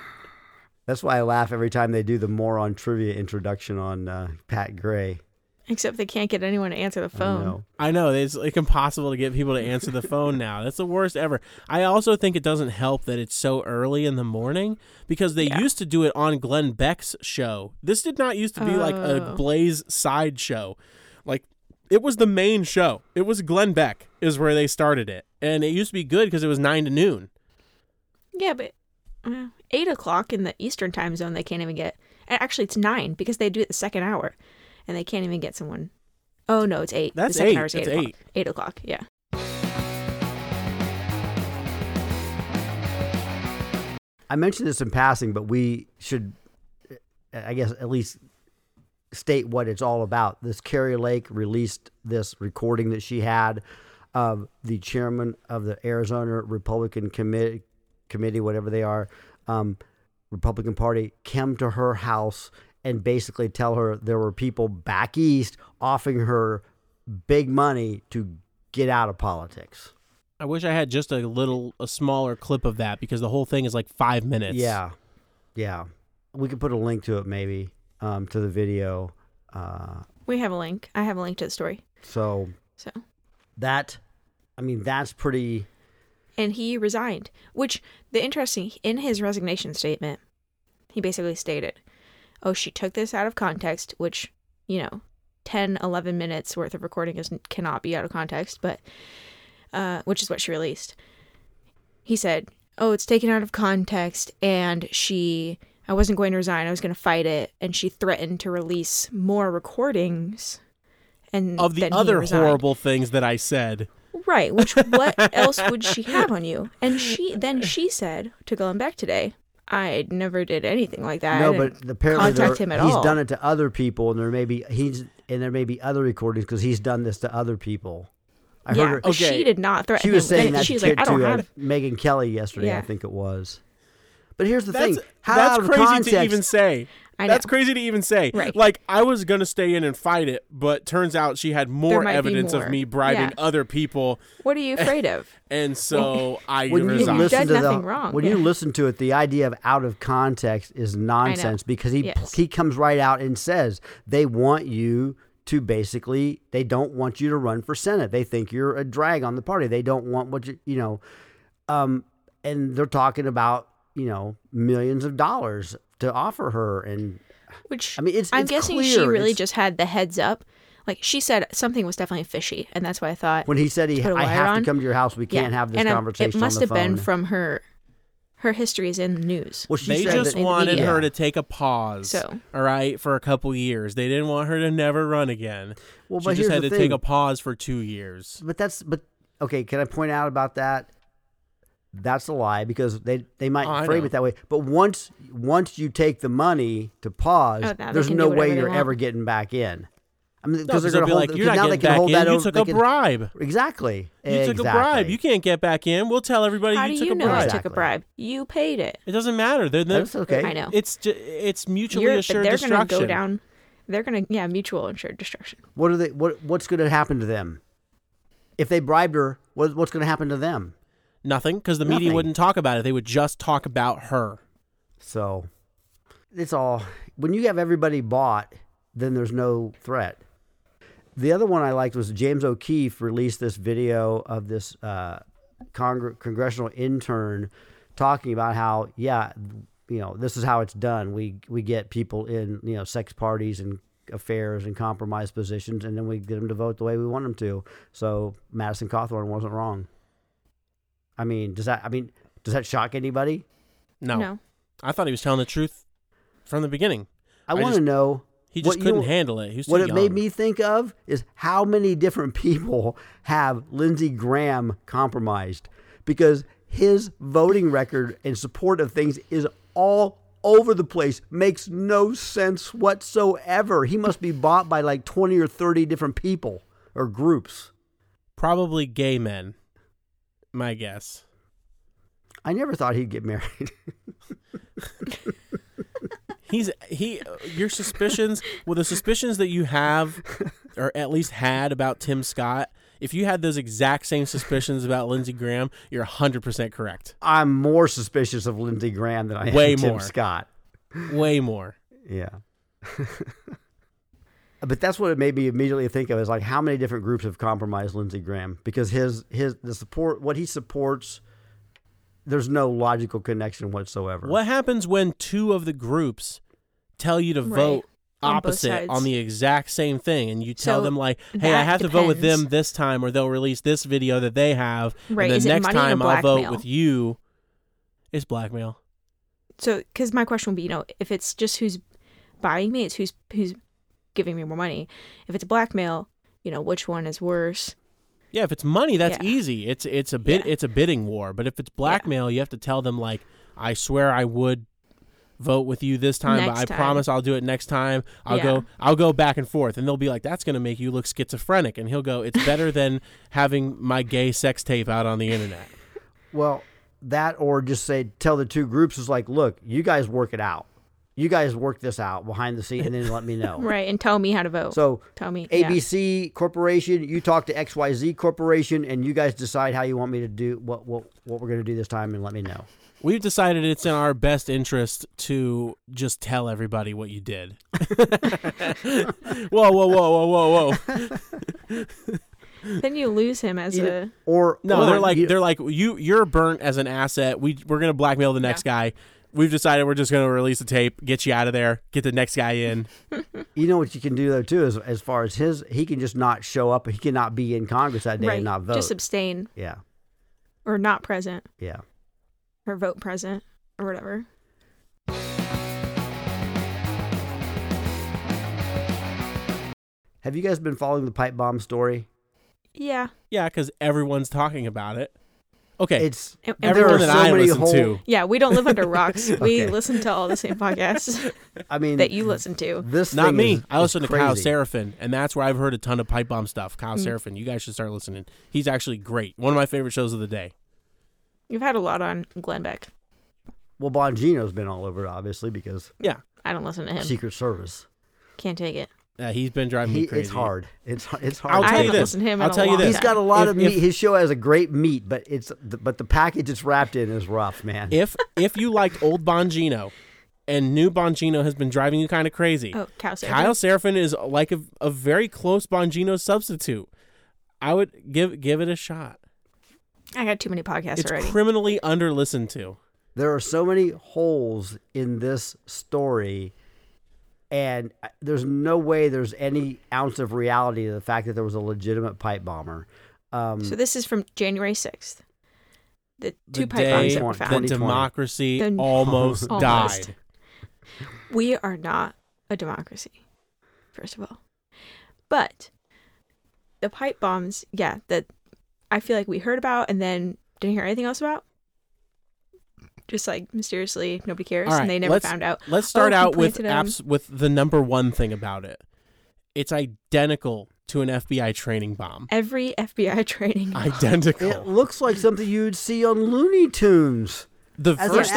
That's why I laugh every time they do the moron trivia introduction on Pat Gray. Except they can't get anyone to answer the phone. I know. It's like impossible to get people to answer the phone now. That's the worst ever. I also think it doesn't help that it's so early in the morning because they used to do it on Glenn Beck's show. This did not used to be like a Blaze side show. Like, it was the main show. It was Glenn Beck is where they started it. And it used to be good because it was 9 to noon. Yeah, but 8 o'clock in the Eastern time zone, they can't even get. Actually, it's 9 because they do it the second hour. And they can't even get someone. Oh, no, it's 8. That's the second 8. Hour's 8 That's o'clock. 8. 8 o'clock, yeah. I mentioned this in passing, but we should, I guess, at least state what it's all about. This Kari Lake released this recording that she had of the chairman of the Arizona Republican Committee, whatever they are, Republican Party, came to her house and basically tell her there were people back east offering her big money to get out of politics. I wish I had just a smaller clip of that because the whole thing is like 5 minutes. Yeah. We could put a link to it maybe, to the video. We have a link. I have a link to the story. So that's pretty. And he resigned, which in his resignation statement, he basically stated, she took this out of context, which, 10, 11 minutes worth of recording cannot be out of context, but, which is what she released. He said, it's taken out of context, and I wasn't going to resign, I was going to fight it, and she threatened to release more recordings. And of the other horrible things that I said. Right, which what else would she have on you? And she said to Glenn Beck today, I never did anything like that. No, but apparently he's all. done it to other people, and there may be other recordings because he's done this to other people. I heard her. But she did not threaten him. She was saying that she was to like, I don't have Megyn Kelly yesterday, I think it was. But here's the thing: that's crazy to even say. That's crazy to even say. Right. Like, I was going to stay in and fight it, but turns out she had more evidence of me bribing other people. What are you afraid of? And so I resigned. You did nothing wrong. When you listen to it, the idea of out of context is nonsense because he comes right out and says they want you to basically, they don't want you to run for Senate. They think you're a drag on the party. They don't want what and they're talking about, millions of dollars to offer her, and which I'm guessing clear. She really just had the heads up. Like, she said something was definitely fishy, and that's why I thought when he said I have to come to your house, we can't have this conversation. It must on the have been phone. from her histories in the news. Well, they just wanted her to take a pause, all right, for a couple years. They didn't want her to never run again. Well, she just had to take a pause for 2 years. But okay. Can I point out about that? That's a lie because they might frame it that way. But once you take the money to pause, there's no way you're ever getting back in. I mean, because they're going to hold. You're not getting back in. You took a bribe. Exactly. You took a bribe. You can't get back in. We'll tell everybody you took a bribe. How do you know you took a bribe? You paid it. It doesn't matter. That's okay. I know. It's mutually assured destruction. They're going to go down. They're going to mutual assured destruction. What's going to happen to them if they bribed her? What's going to happen to them? Nothing, because the media wouldn't talk about it. They would just talk about her. So, it's all... When you have everybody bought, then there's no threat. The other one I liked was James O'Keefe released this video of this congressional intern talking about how, this is how it's done. We get people in, sex parties and affairs and compromised positions, and then we get them to vote the way we want them to. So, Madison Cawthorn wasn't wrong. Does that shock anybody? No. I thought he was telling the truth from the beginning. I want to know. He just couldn't handle it. He was too young. What it made me think of is how many different people have Lindsey Graham compromised, because his voting record and support of things is all over the place. Makes no sense whatsoever. He must be bought by like 20 or 30 different people or groups. Probably gay men. My guess. I never thought he'd get married. Your suspicions, the suspicions that you have, or at least had about Tim Scott, if you had those exact same suspicions about Lindsey Graham, you're 100% correct. I'm more suspicious of Lindsey Graham than I am Tim Scott. Way more. Yeah. But that's what it made me immediately think of is like how many different groups have compromised Lindsey Graham because the support, what he supports, there's no logical connection whatsoever. What happens when two of the groups tell you to vote opposite on the exact same thing, and you tell them like, hey, I have to vote with them this time or they'll release this video that they have, right. and the next time I'll vote blackmail? with you. It's blackmail. So, because my question would be, if it's just who's buying me, it's who's giving me more money. If it's blackmail, which one is worse? Yeah, if it's money, that's easy. It's a bidding war. But if it's blackmail, you have to tell them like, I swear I would vote with you this time, but I promise I'll do it next time. I'll go back and forth, and they'll be like, that's going to make you look schizophrenic, and he'll go, it's better than having my gay sex tape out on the internet. Well, that or just tell the two groups is like, look, you guys work it out. You guys work this out behind the scene and then let me know. Right, and tell me how to vote. So tell me. ABC Corporation, you talk to XYZ Corporation, and you guys decide how you want me to do what we're going to do this time, and let me know. We've decided it's in our best interest to just tell everybody what you did. Whoa. Then you lose him as they're like you're burnt as an asset. We're gonna blackmail the next guy. We've decided we're just gonna release the tape, get you out of there, get the next guy in. You know what you can do though too is as far as he can just not show up. He cannot be in Congress that day and not vote. Just abstain. Yeah. Or not present. Yeah. Or vote present or whatever. Have you guys been following the pipe bomb story? Yeah, because everyone's talking about it. Okay, it's everyone that I listen to. Yeah, we don't live under rocks. We listen to all the same podcasts. I mean, that you listen to. This not me. I listen to crazy. Kyle Seraphin, and that's where I've heard a ton of pipe bomb stuff. Kyle Seraphin, you guys should start listening. He's actually great. One of my favorite shows of the day. You've had a lot on Glenn Beck. Well, Bongino's been all over it, obviously, because I don't listen to him. Secret Service. Can't take it. He's been driving me crazy. It's hard. It's hard. I'll tell you this. I'll tell you this. He's got a lot of meat. His show has a great meat, but the package it's wrapped in is rough, man. If you liked old Bongino, and new Bongino has been driving you kind of crazy, Kyle Seraphin is like a very close Bongino substitute. I would give it a shot. I got too many podcasts already. It's criminally under-listened to. There are so many holes in this story, and there's no way there's any ounce of reality to the fact that there was a legitimate pipe bomber. So this is from January 6th. The two pipe bombs that were found. The democracy almost died. We are not a democracy, first of all. But the pipe bombs, that I feel like we heard about and then didn't hear anything else about. Just like mysteriously, nobody cares, and they never found out. Let's start out with the number one thing about it. It's identical to an FBI training bomb. Every FBI training bomb. Identical. It looks like something you'd see on Looney Tunes. The first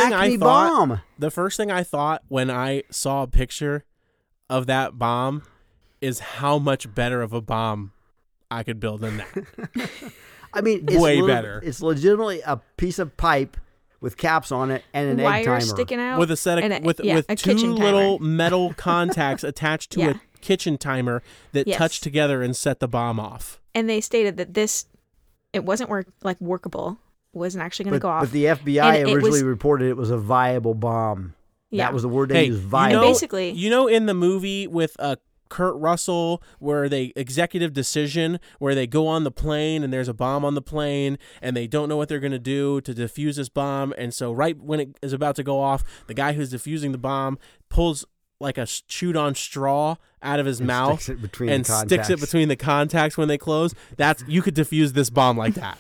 thing I thought when I saw a picture of that bomb is how much better of a bomb I could build than that. I mean, it's way better. It's legitimately a piece of pipe with caps on it and an egg timer sticking out with a set of with two little metal contacts attached to a kitchen timer that touch together and set the bomb off. And they stated that it wasn't workable. It wasn't actually going to go off. But the FBI originally reported it was a viable bomb. Yeah. That was the word they used, viable. Basically, in the movie with Kurt Russell, where they executive decision, where they go on the plane and there's a bomb on the plane and they don't know what they're going to do to defuse this bomb. And so right when it is about to go off, the guy who's defusing the bomb pulls like a chewed on straw out of his mouth sticks it between the contacts when they close. You could defuse this bomb like that.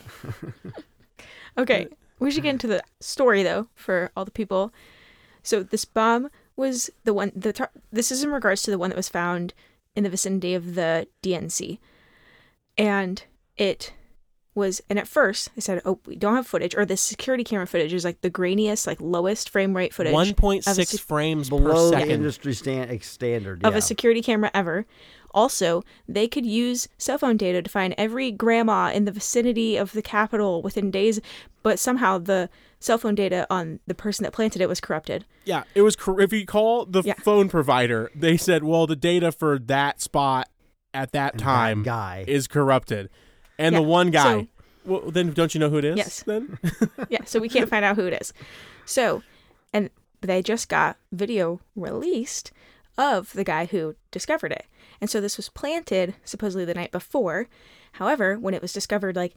Okay, we should get into the story though for all the people. So this bomb was the one. This is in regards to the one that was found in the vicinity of the DNC, and it was. And at first, they said, "Oh, we don't have footage, or the security camera footage is like the grainiest, like lowest frame rate footage, 1.6 frames below per second, the industry standard of a security camera ever." Also, they could use cell phone data to find every grandma in the vicinity of the Capitol within days, but somehow the cell phone data on the person that planted it was corrupted. Yeah, it was. If you call the phone provider, they said, well, the data for that spot at that time is corrupted. And the one guy, well, then don't you know who it is? Yes. Then? Yeah, so we can't find out who it is. So, and they just got video released of the guy who discovered it. And so this was planted supposedly the night before. However, when it was discovered like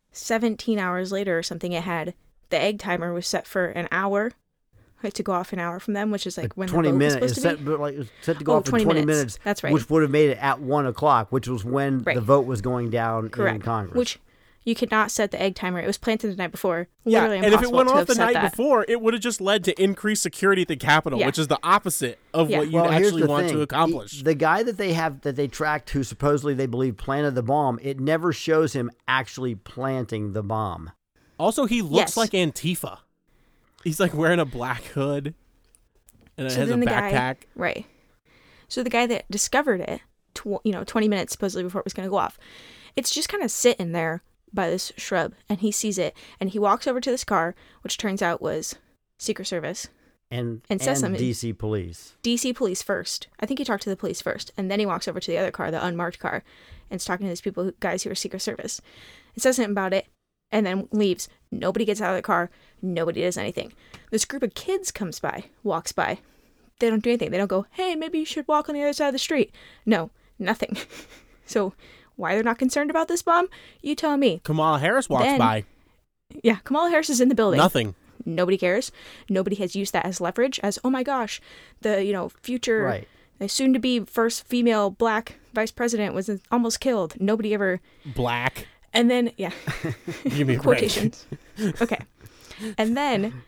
17 hours later or something, the egg timer was set for an hour. To go off an hour from them, which is like when 20 the vote minutes. was supposed to be. It was set to go off for 20 minutes. That's right. Which would have made it at 1 o'clock, which was when the vote was going down in Congress. Which you could not set the egg timer. It was planted the night before. Yeah, Literally and if it went impossible off the night before, it would have just led to increased security at the Capitol, which is the opposite of what you actually want to accomplish. The guy that they tracked, who supposedly they believe planted the bomb, it never shows him actually planting the bomb. Also, he looks like Antifa. He's like wearing a black hood. And it has a backpack. Right. So the guy that discovered it, 20 minutes supposedly before it was going to go off, it's just kind of sitting there by this shrub, and he sees it, and he walks over to this car, which turns out was Secret Service. And says something. DC police. DC police first. I think he talked to the police first, and then he walks over to the other car, the unmarked car, and is talking to these guys who are Secret Service. It says something about it, and then leaves. Nobody gets out of the car. Nobody does anything. This group of kids walks by. They don't do anything. They don't go, hey, maybe you should walk on the other side of the street. No, nothing. So why they're not concerned about this bomb? You tell me. Kamala Harris walks by. Yeah, Kamala Harris is in the building. Nothing. Nobody cares. Nobody has used that as leverage, as, oh my gosh, the future, soon-to-be first female black vice president was almost killed. Nobody ever... Black. And then, yeah. Give me quotations. Okay. And then,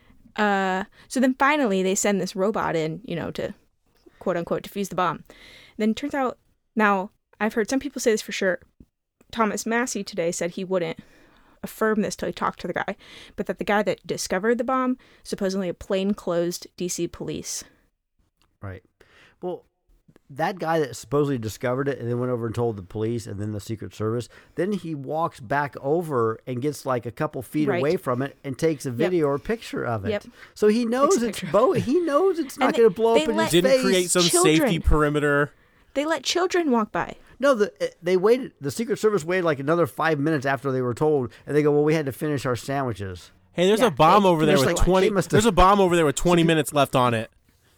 so then finally they send this robot in, to quote unquote defuse the bomb. Then it turns out, now I've heard some people say this for sure. Thomas Massie today said he wouldn't affirm this till he talked to the guy, but that the guy that discovered the bomb, supposedly a plainclothes DC police. Right. Well, that guy that supposedly discovered it and then went over and told the police and then the Secret Service, then he walks back over and gets like a couple feet away from it and takes a video or picture of it. Yep. So he knows he knows it's not going to blow up in his face. Didn't create some safety perimeter. They let children walk by. No, they waited. The Secret Service waited like another 5 minutes after they were told, and they go, "Well, we had to finish our sandwiches." Hey, there's a bomb over there with 20. There's a bomb over there with 20 minutes left on it.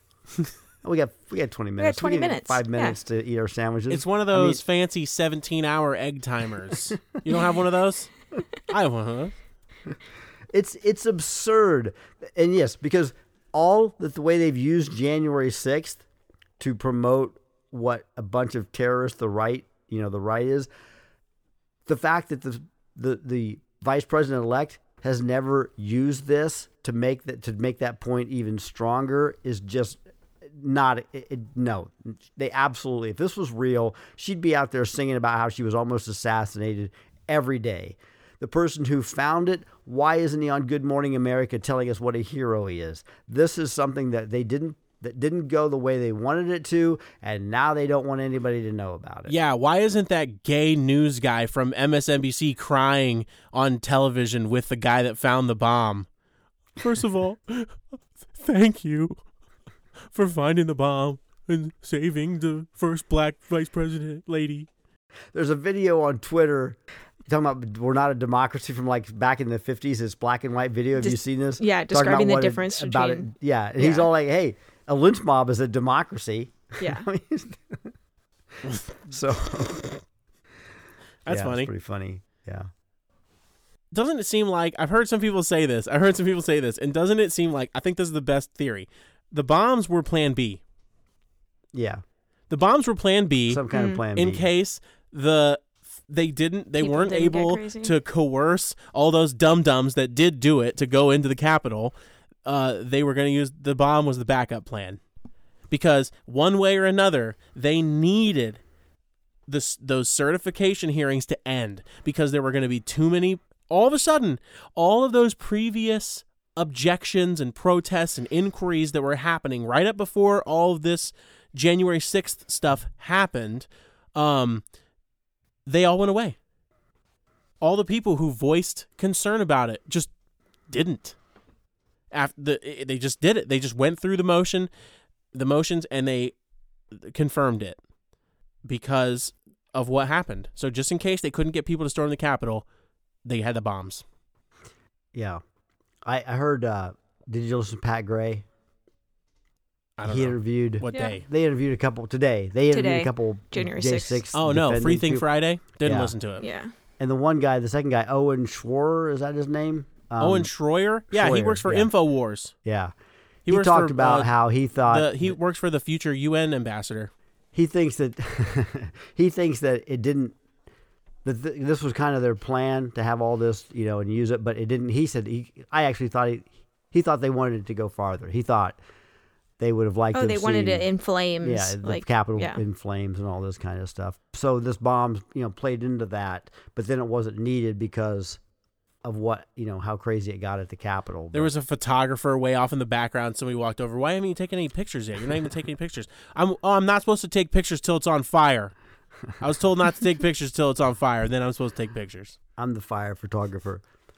We got 20 minutes. We got 20 minutes. 5 minutes to eat our sandwiches. It's one of those fancy 17-hour egg timers. You don't have one of those? I have one of those. It's absurd, and yes, because the way they've used January 6th to promote what a bunch of terrorists the right is, the fact that the vice president-elect has never used this to make that point even stronger is just not no. They absolutely, if this was real, she'd be out there singing about how she was almost assassinated every day. The person who found it, why isn't he on Good Morning America telling us what a hero he is? This is something that didn't go the way they wanted it to, and now they don't want anybody to know about it. Yeah, why isn't that gay news guy from MSNBC crying on television with the guy that found the bomb? First of all, thank you for finding the bomb and saving the first black vice president lady. There's a video on Twitter talking about we're not a democracy from like back in the 50s. It's black and white video. Have you seen this? Yeah, describing the difference between... Yeah, and he's all like, hey, a lynch mob is a democracy. Yeah. So that's funny. It's pretty funny. Yeah. Doesn't it seem like, I've heard some people say this, and doesn't it seem like, I think this is the best theory, the bombs were plan B. Yeah. The bombs were plan B. Some kind of plan B. In case they weren't able to coerce all those dum-dums that did do it to go into the Capitol. They were going to use the bomb was the backup plan, because one way or another they needed those certification hearings to end, because there were going to be too many. All of a sudden, all of those previous objections and protests and inquiries that were happening right up before all of this January 6th stuff happened, they all went away. All the people who voiced concern about it just didn't. They just did it. They just went through the motions, and they confirmed it because of what happened. So just in case they couldn't get people to storm the Capitol, they had the bombs. Yeah. I heard, did you listen to Pat Gray? I don't He know. interviewed. What day? They interviewed a couple today. They interviewed a couple January J6. 6th. Oh, no. defending Free Think people. Friday? Didn't Yeah. listen to it. Yeah. And the second guy, Owen Schroyer, is that his name? Owen Schroyer? Yeah, he Schroyer, works for yeah. InfoWars. Yeah. He He works talked for, about how he thought he works for the future UN ambassador. he thinks that it didn't. This was kind of their plan to have all this, and use it, but it didn't. He said I actually thought he thought they wanted it to go farther. He thought they would have liked. Oh, they wanted it in flames. Yeah, the Capitol in flames and all this kind of stuff. So this bomb, played into that, but then it wasn't needed because of what, how crazy it got at the Capitol. There was a photographer way off in the background. Somebody walked over. Why haven't you taken any pictures yet? You're not even taking any pictures. I'm not supposed to take pictures till it's on fire. I was told not to take pictures till it's on fire. Then I'm supposed to take pictures. I'm the fire photographer.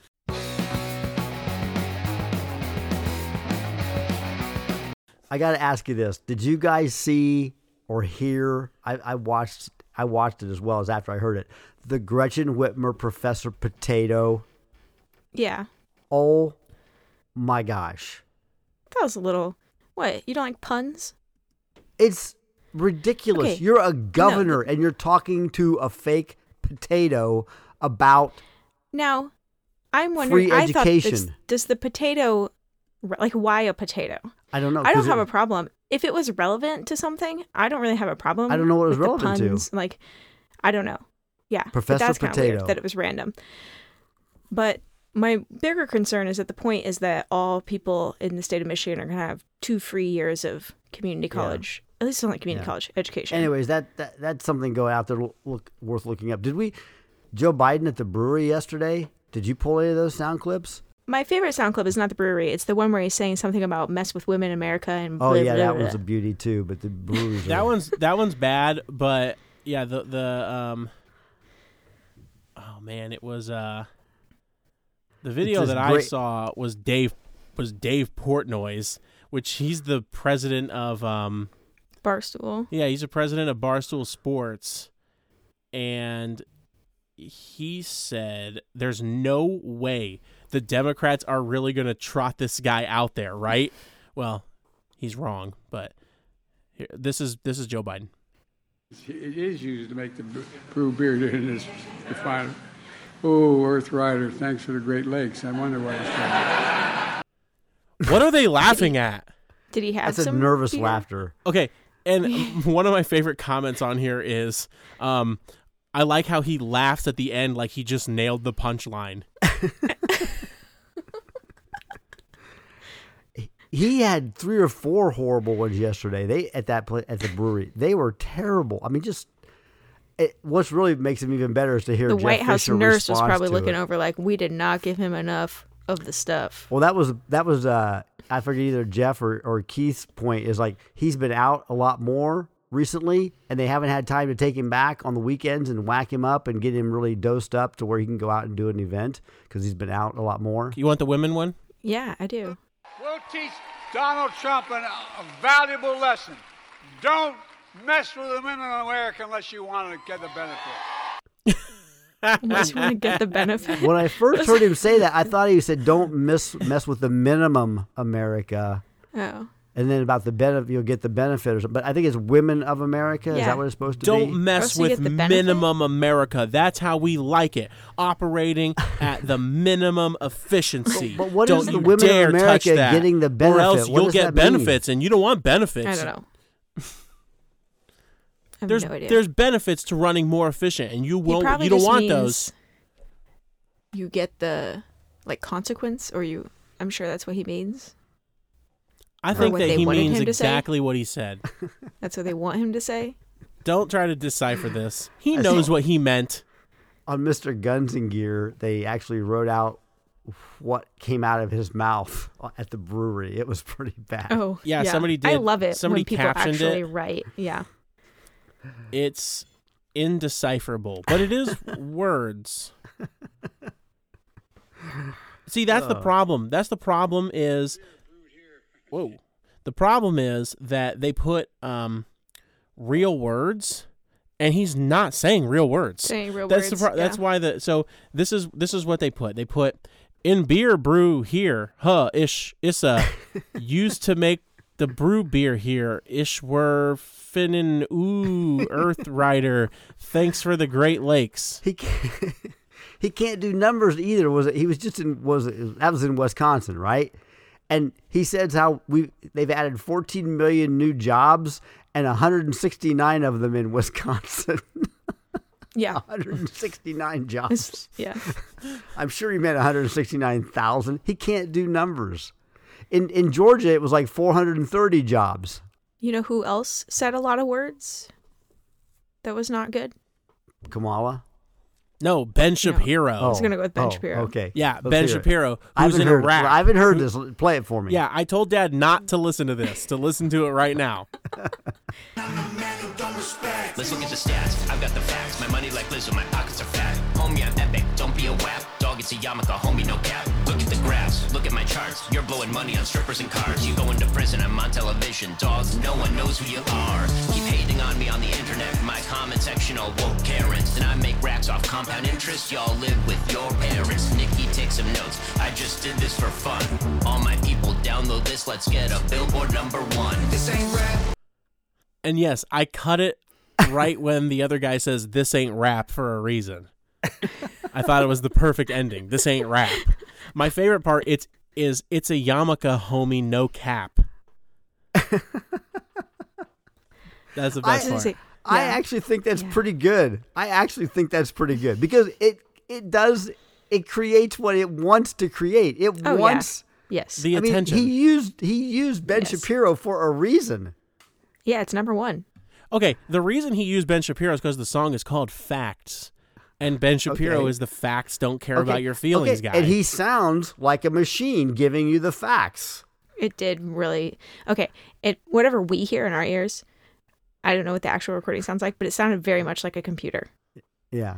I got to ask you this. Did you guys see or hear, I watched it as well as after I heard it, the Gretchen Whitmer Professor Potato? Yeah. Oh my gosh. That was a little... What? You don't like puns? It's ridiculous. Okay. You're a governor and you're talking to a fake potato about Now, I'm wondering... free I education. thought does the potato... Like, why a potato? I don't know. I don't have a problem. If it was relevant to something, I don't really have a problem. I don't know what it was with relevant the to. puns. Like, I don't know. Yeah. Professor but that's kind of Potato. weird that it was random. But my bigger concern is that the point is that all people in the state of Michigan are going to have 2 free years of community college, at least not community college education. Anyways, that's something going out there worth looking up. Did Joe Biden at the brewery yesterday? Did you pull any of those sound clips? My favorite sound clip is not the brewery. It's the one where he's saying something about mess with women in America and Oh blah, yeah, blah, that blah. was a beauty too. But the breweries That one's bad, but yeah, the oh man, it was the video It's that this I great- saw was Dave Portnoy's, which he's the president of Barstool. yeah, he's the president of Barstool Sports, and he said there's no way the Democrats are really going to trot this guy out there, right? Well, he's wrong, but here, this is Joe Biden. It is used to make the brew beer in this refinery. Oh, Earth Rider, thanks for the Great Lakes. I wonder why it's What are they laughing at? Did he have That's a some nervous beer? laughter. Okay, and one of my favorite comments on here is, I like how he laughs at the end like he just nailed the punchline. He had 3 or 4 horrible ones yesterday. They at the brewery. They were terrible. I mean, what's really makes him even better is to hear The Jeff White House Fisher nurse was response probably to looking it. over like, we did not give him enough of the stuff. Well, that was I forget either Jeff or Keith's point is like he's been out a lot more recently, and they haven't had time to take him back on the weekends and whack him up and get him really dosed up to where he can go out and do an event because he's been out a lot more. You want the women one? Yeah, I do. We'll teach Donald Trump a valuable lesson. Don't mess with the women in America unless you want to get the benefit. Unless you want to get the benefit. When I first heard him say that, I thought he said, "Don't mess with the minimum America," Oh. and then about the benefit, you'll get the benefit or something. But I think it's women of America. Is Yeah. that what it's supposed to be? Don't mess so you with get the benefit? minimum America. That's how we like it. Operating at the minimum efficiency. But what don't is the you women of dare America touch that, getting the Or benefit? else What you'll does get that mean? benefits, and you don't want benefits. I don't know. I have There's no idea. there's benefits to running more efficient, and you He won't. probably You don't just want means those. You get the consequence, or you. I'm sure that's what he means. I Or think what that they he wanted means him to say? exactly what he said. That's what they want him to say. Don't try to decipher this. He I knows see. what he meant. On Mr. Guns and Gear, they actually wrote out what came out of his mouth at the brewery. It was pretty bad. Oh, Yeah, somebody I did- love it somebody when people captioned actually it. write. Yeah. It's indecipherable, but it is words. See, that's the problem. That's the problem is, the problem is that they put real words, and he's not saying real words. Saying real That's words. That's why so this is what they put. They put in beer brew here, issa used to make the brew beer here. Ish were finnin Earth Rider. Thanks for the Great Lakes. He can't do numbers either. That was in Wisconsin, right? And he says how they've added 14 million new jobs and 169 of them in Wisconsin. Yeah. 169 jobs. Yeah. I'm sure he meant 169,000. He can't do numbers. In Georgia, it was like 430 jobs. You know who else said a lot of words that was not good? Kamala? No, Ben Shapiro. I was going to go with Ben Shapiro. Okay. Yeah, Let's Ben hear it. Shapiro, who's in Iraq. I haven't heard this. Play it for me. Yeah, I told Dad not to listen to this, to listen to it right now. Let's look at the stats. I've got the facts. My money like Lizzo, my pockets are fat. Homie, I'm epic. Don't be a wap. Dog, it's a yarmulke. Homie, no cap. Look at the graphs. Look at my charts. You're blowing money on strippers and cars. You go into prison. I'm on television. Dogs, no one knows who you are. Keep hating on me on the internet. My comment section all woke Karens. And I make racks off compound interest. Y'all live with your parents. Nikki, take some notes. I just did this for fun. All my people download this. Let's get a Billboard #1. This ain't rap. And yes, I cut it right when the other guy says, "This ain't rap," for a reason. I thought it was the perfect ending. This ain't rap. My favorite part it's a yarmulke, homie, no cap. That's the best part. I actually think that's pretty good. Because it creates what it wants to create. It wants Yes. the attention. He used Ben Shapiro for a reason. Yeah, it's #1. Okay, the reason he used Ben Shapiro is because the song is called Facts. And Ben Shapiro is the facts don't care about your feelings guy. And he sounds like a machine giving you the facts. It did really. Okay, whatever we hear in our ears, I don't know what the actual recording sounds like, but it sounded very much like a computer. Yeah.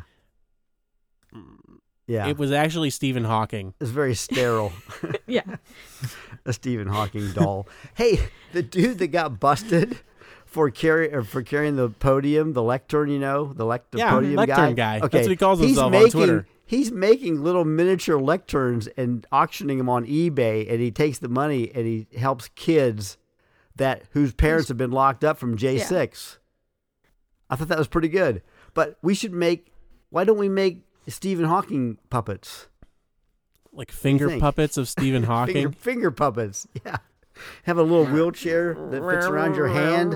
Yeah. It was actually Stephen Hawking. It's very sterile. Yeah. A Stephen Hawking doll. Hey, the dude that got busted for carrying the podium, the lectern, the podium lectern guy. Okay. That's what he calls himself on Twitter. He's making little miniature lecterns and auctioning them on eBay, and he takes the money and he helps kids whose parents have been locked up from J6. Yeah. I thought that was pretty good. But why don't we make Stephen Hawking puppets? Like finger puppets of Stephen Hawking? Finger puppets, yeah. Have a little wheelchair that fits around your hand.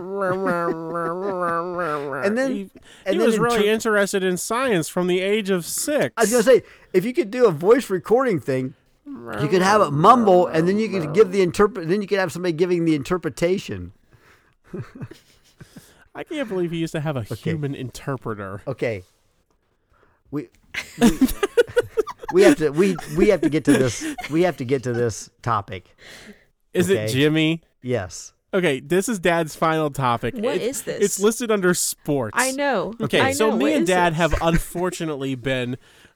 And then he was really interested in science from the age of 6. I was going to say, if you could do a voice recording thing, you could have it mumble, and then you could give then you could have somebody giving the interpretation. I can't believe he used to have a human interpreter. Okay. We have to get to this. We have to get to this topic. Is it Jimmy? Yes. Okay, this is Dad's final topic. What is this? It's listed under sports. I know. Okay, so me and Dad have unfortunately been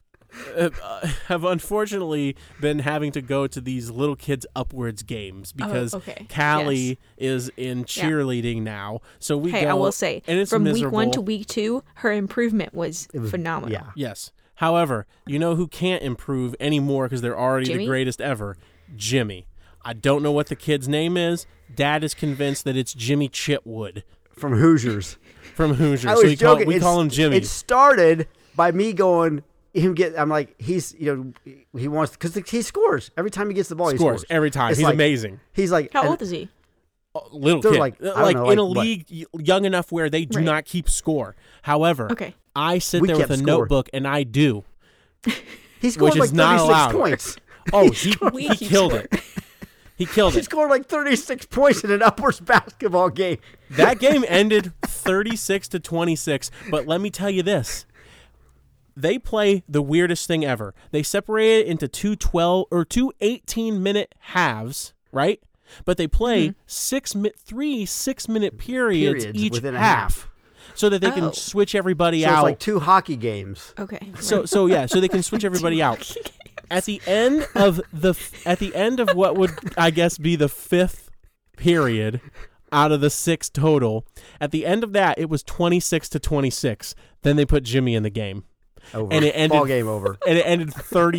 having to go to these little kids upwards games because Callie is in cheerleading now. So we go. I will say, and it's from miserable. week 1 to week 2, her improvement was phenomenal. Yeah. Yes. However, you know who can't improve anymore because they're already Jimmy? the greatest ever? Jimmy. I don't know what the kid's name is. Dad is convinced that it's Jimmy Chitwood. From Hoosiers. From Hoosiers. I was joking. We call him Jimmy. It started by me going, I'm like, he wants, because he scores. Every time he gets the ball, he scores. Every time. It's He's like, amazing. He's like. How old is he? Little kid. Like in a league young enough where they do not keep score. However, I sit there with a notebook and I do. He scored which like is not 36 allowed. points. Oh, he killed it. He killed it. He scored like 36 points in an upwards basketball game. That game ended 36-26, but let me tell you this. They play the weirdest thing ever. They separate it into two 18-minute halves, right? But they play 3 6-minute periods each within a half. so that they can switch everybody So out. it's like 2 hockey games. Okay. So they can switch everybody out. At the end of what would I guess be the 5th period out of the 6 total, at the end of that it was 26-26. Then they put Jimmy in the game. Over. And it ended, ball game over. And it ended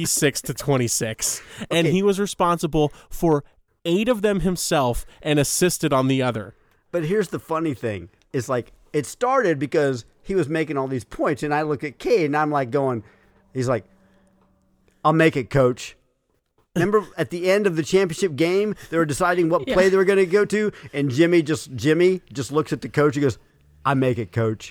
36-26. And he was responsible for 8 of them himself and assisted on the other. But here's the funny thing. It's like it started because he was making all these points, and I look at Cade and I'm like going, he's like, I'll make it, coach. Remember at the end of the championship game, they were deciding what play they were going to go to, and Jimmy just looks at the coach and goes, I make it, coach.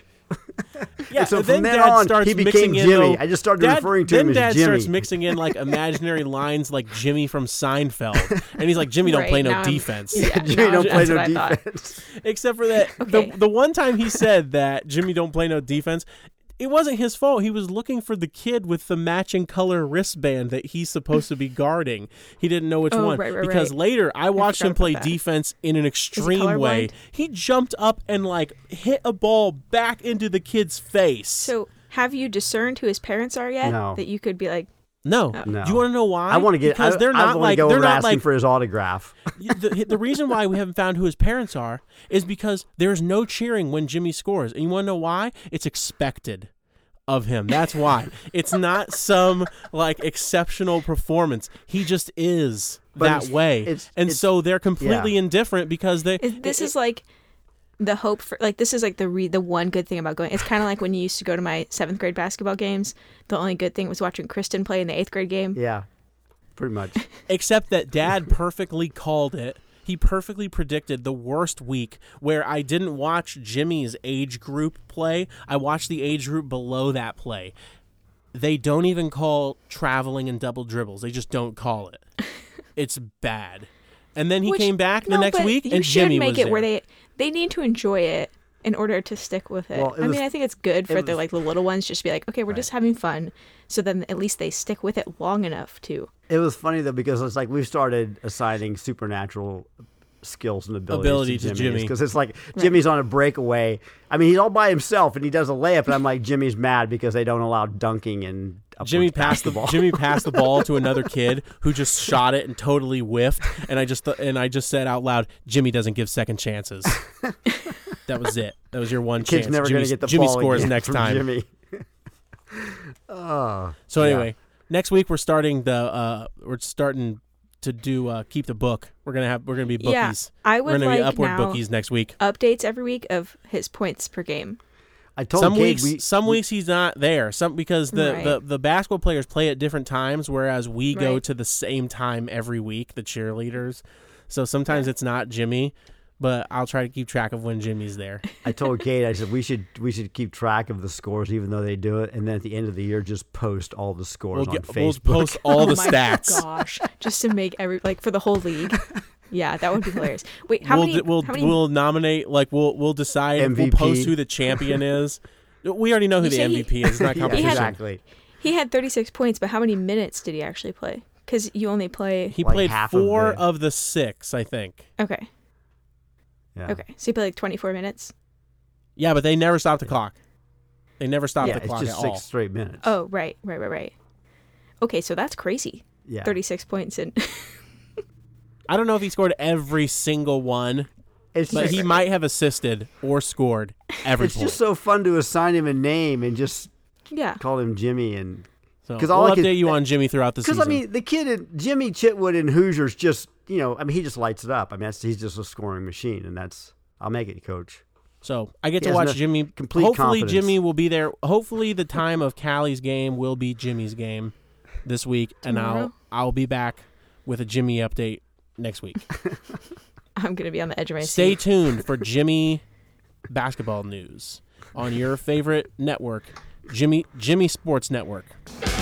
Yeah, and so then from then Dad on, starts he became mixing Jimmy. in, I just started referring to him as Then Dad Jimmy. starts mixing in like imaginary lines like Jimmy from Seinfeld, and he's like, Jimmy don't play no defense. Jimmy don't play no defense. Except for that, the one time he said that Jimmy don't play no defense, it wasn't his fault. He was looking for the kid with the matching color wristband that he's supposed to be guarding. He didn't know which one. Because later, I watched him play defense in an extreme way. He jumped up and like hit a ball back into the kid's face. So have you discerned who his parents are yet? No. That you could be like, No. No. Do you want to know why? I want to get. Because they're not like go they're over not asking like for his autograph. the reason why we haven't found who his parents are is because there's no cheering when Jimmy scores. And you want to know why? It's expected of him. That's why. It's not some like exceptional performance. He just is that way. So they're completely indifferent because this is like the hope for, like, this is like the one good thing about going. It's kind of like when you used to go to my 7th grade basketball games. The only good thing was watching Kristen play in the 8th grade game. Yeah, pretty much. Except that Dad perfectly called it. He perfectly predicted the worst week where I didn't watch Jimmy's age group play. I watched the age group below that play. They don't even call traveling and double dribbles. They just don't call it. It's bad. And then he came back the next week and Jimmy was there. You should make it where they need to enjoy it in order to stick with it. Well, I think it's good for the little ones just to be like, okay, we're just having fun. So then at least they stick with it long enough to. It was funny though because it's like we've started assigning supernatural skills and abilities to Jimmy because it's like Jimmy's on a breakaway. I mean, he's all by himself and he does a layup, and I'm like, Jimmy's mad because they don't allow dunking and Jimmy passed the ball to another kid who just shot it and totally whiffed, and I just said out loud, Jimmy doesn't give second chances. That was it. That was your one chance. Never gonna get the Jimmy ball scores again next from time. Jimmy. So anyway, next week we're starting to do keep the book. We're gonna be bookies. Yeah, I would we're gonna like be upward now bookies next week. Updates every week of his points per game. I told some weeks he's not there. Because the basketball players play at different times, whereas we go to the same time every week. The cheerleaders, so sometimes it's not Jimmy. But I'll try to keep track of when Jimmy's there. I told Kate, I said we should keep track of the scores, even though they do it, and then at the end of the year, just post all the scores on Facebook. We'll post all the stats. Oh my gosh, just to make for the whole league. Yeah, that would be hilarious. Wait, we'll nominate, like we'll decide. MVP. We'll post who the champion is. We already know who the MVP is. It's not competition. Exactly. He had 36 points, but how many minutes did he actually play? Because you only play. He played 4 of the 6, I think. Okay. Yeah. Okay, so you play like 24 minutes? Yeah, but they never stopped the clock. They never stopped the clock it's just at all. 6 straight minutes. Oh, right. Okay, so that's crazy. Yeah. 36 points in. I don't know if he scored every single one, but he might have assisted or scored every It's point. just so fun to assign him a name and just call him Jimmy. And so we'll update you on Jimmy throughout the season. Because, I mean, the kid, Jimmy Chitwood in Hoosiers just, he just lights it up. I mean, he's just a scoring machine, and I'll make it, Coach. So I get to watch Jimmy. Hopefully confidence. Jimmy will be there. Hopefully the time of Callie's game will be Jimmy's game this week, and I'll be back with a Jimmy update next week. I'm going to be on the edge of my seat. Stay tuned for Jimmy basketball news on your favorite network, Jimmy Sports Network.